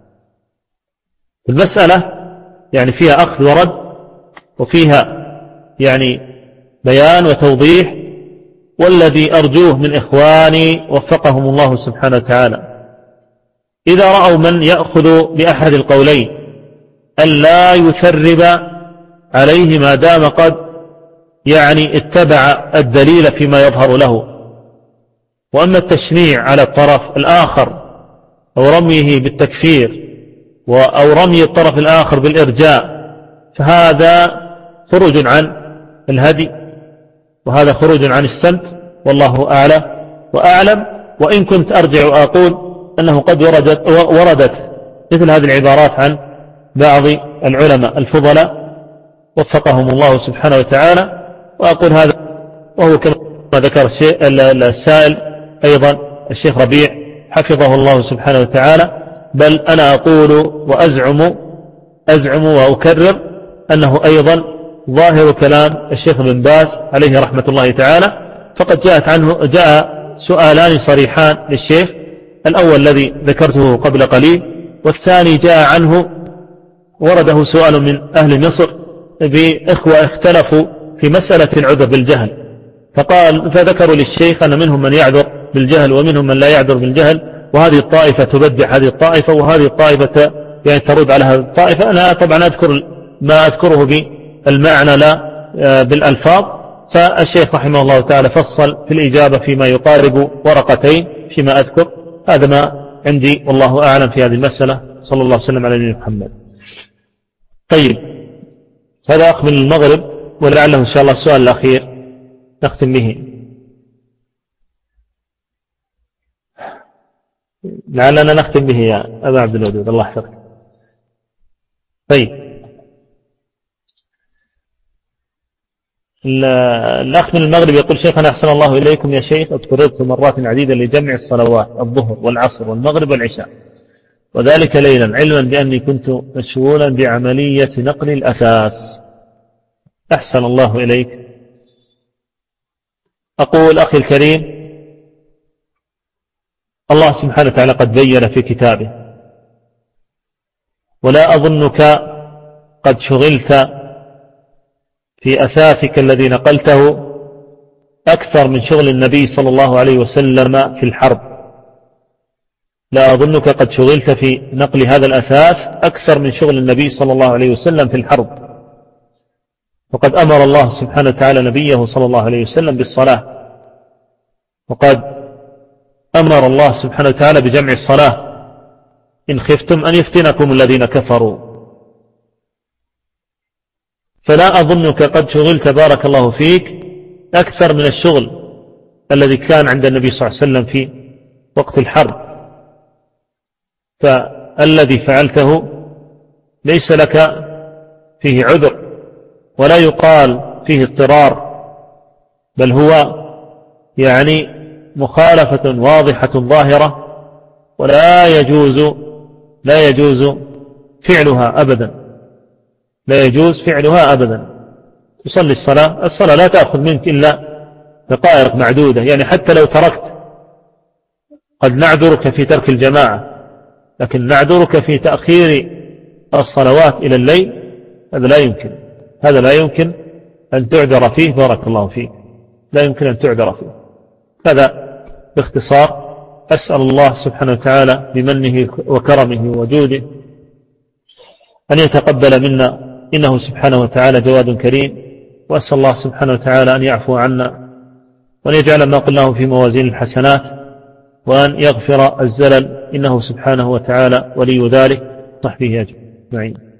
المسألة يعني فيها أخذ ورد، وفيها يعني بيان وتوضيح، والذي أرجوه من إخواني وفقهم الله سبحانه وتعالى إذا رأوا من يأخذ بأحد القولين ألا يثرب عليه ما دام قد يعني اتبع الدليل فيما يظهر له. وأما التشنيع على الطرف الآخر أو رميه بالتكفير أو رمي الطرف الآخر بالإرجاء فهذا خروج عن الهدي، وهذا خروج عن السمت، والله أعلى وأعلم. وإن كنت أرجع وأقول أنه قد وردت, وردت مثل هذه العبارات عن بعض العلماء الفضلاء وفقهم الله سبحانه وتعالى، وأقول هذا وهو كما ذكر السائل أيضا الشيخ ربيع حفظه الله سبحانه وتعالى. بل أنا أقول وأزعم أزعم وأكرر أنه أيضا ظاهر كلام الشيخ بن باز عليه رحمة الله تعالى، فقد جاءت عنه جاء سؤالان صريحان للشيخ، الأول الذي ذكرته قبل قليل، والثاني جاء عنه ورده سؤال من أهل مصر بإخوة اختلفوا في مسألة العذر بالجهل، فقال فذكروا للشيخ أن منهم من يعذر بالجهل ومنهم من لا يعذر بالجهل، وهذه الطائفة تبدع هذه الطائفة وهذه الطائفة يعني ترد على هذه الطائفة. أنا طبعا أذكر ما أذكره بالمعنى لا بالألفاظ، فالشيخ رحمه الله تعالى فصل في الإجابة فيما يقارب ورقتين فيما أذكر. هذا ما عندي والله أعلم في هذه المسألة. صلى الله عليه وسلم على نبينا محمد. طيب، هذا أخ من المغرب، ولعله إن شاء الله السؤال الأخير نختم به، لعلنا نختم به يا أبا عبد الودود الله يحفظك. طيب، الأخ من المغرب يقول شيخنا أحسن الله إليكم يا شيخ، اضطررت مرات عديدة لجمع الصلوات الظهر والعصر والمغرب والعشاء، وذلك ليلا، علما بأني كنت مشغولا بعملية نقل الأساس. أحسن الله إليك. أقول أخي الكريم، الله سبحانه وتعالى قد بين في كتابه، ولا أظنك قد شغلت في أساسك الذي نقلته أكثر من شغل النبي صلى الله عليه وسلم في الحرب. لا أظنك قد شغلت في نقل هذا الأساس أكثر من شغل النبي صلى الله عليه وسلم في الحرب. وقد أمر الله سبحانه وتعالى نبيه صلى الله عليه وسلم بالصلاة، وقد أمر الله سبحانه وتعالى بجمع الصلاة إن خفتم أن يفتنكم الذين كفروا. فلا أظنك قد شغلت بارك الله فيك أكثر من الشغل الذي كان عند النبي صلى الله عليه وسلم في وقت الحرب. فالذي فعلته ليس لك فيه عذر ولا يقال فيه اضطرار، بل هو يعني مخالفة واضحة ظاهرة، ولا يجوز لا يجوز فعلها أبدا، لا يجوز فعلها أبدا. تصلي الصلاة، الصلاة لا تأخذ منك إلا دقائق معدودة، يعني حتى لو تركت، قد نعذرك في ترك الجماعة، لكن نعذرك في تأخير الصلوات إلى الليل، هذا لا يمكن، هذا لا يمكن أن تعذر فيه بارك الله فيك، لا يمكن أن تعذر فيه. هذا باختصار. أسأل الله سبحانه وتعالى بمنه وكرمه وجوده أن يتقبل منا، إنه سبحانه وتعالى جواد كريم. وأسأل الله سبحانه وتعالى أن يعفو عنا، وأن يجعل ما قلناه في موازين الحسنات، وأن يغفر الزلل، إنه سبحانه وتعالى ولي ذلك. صحبه أجمعين.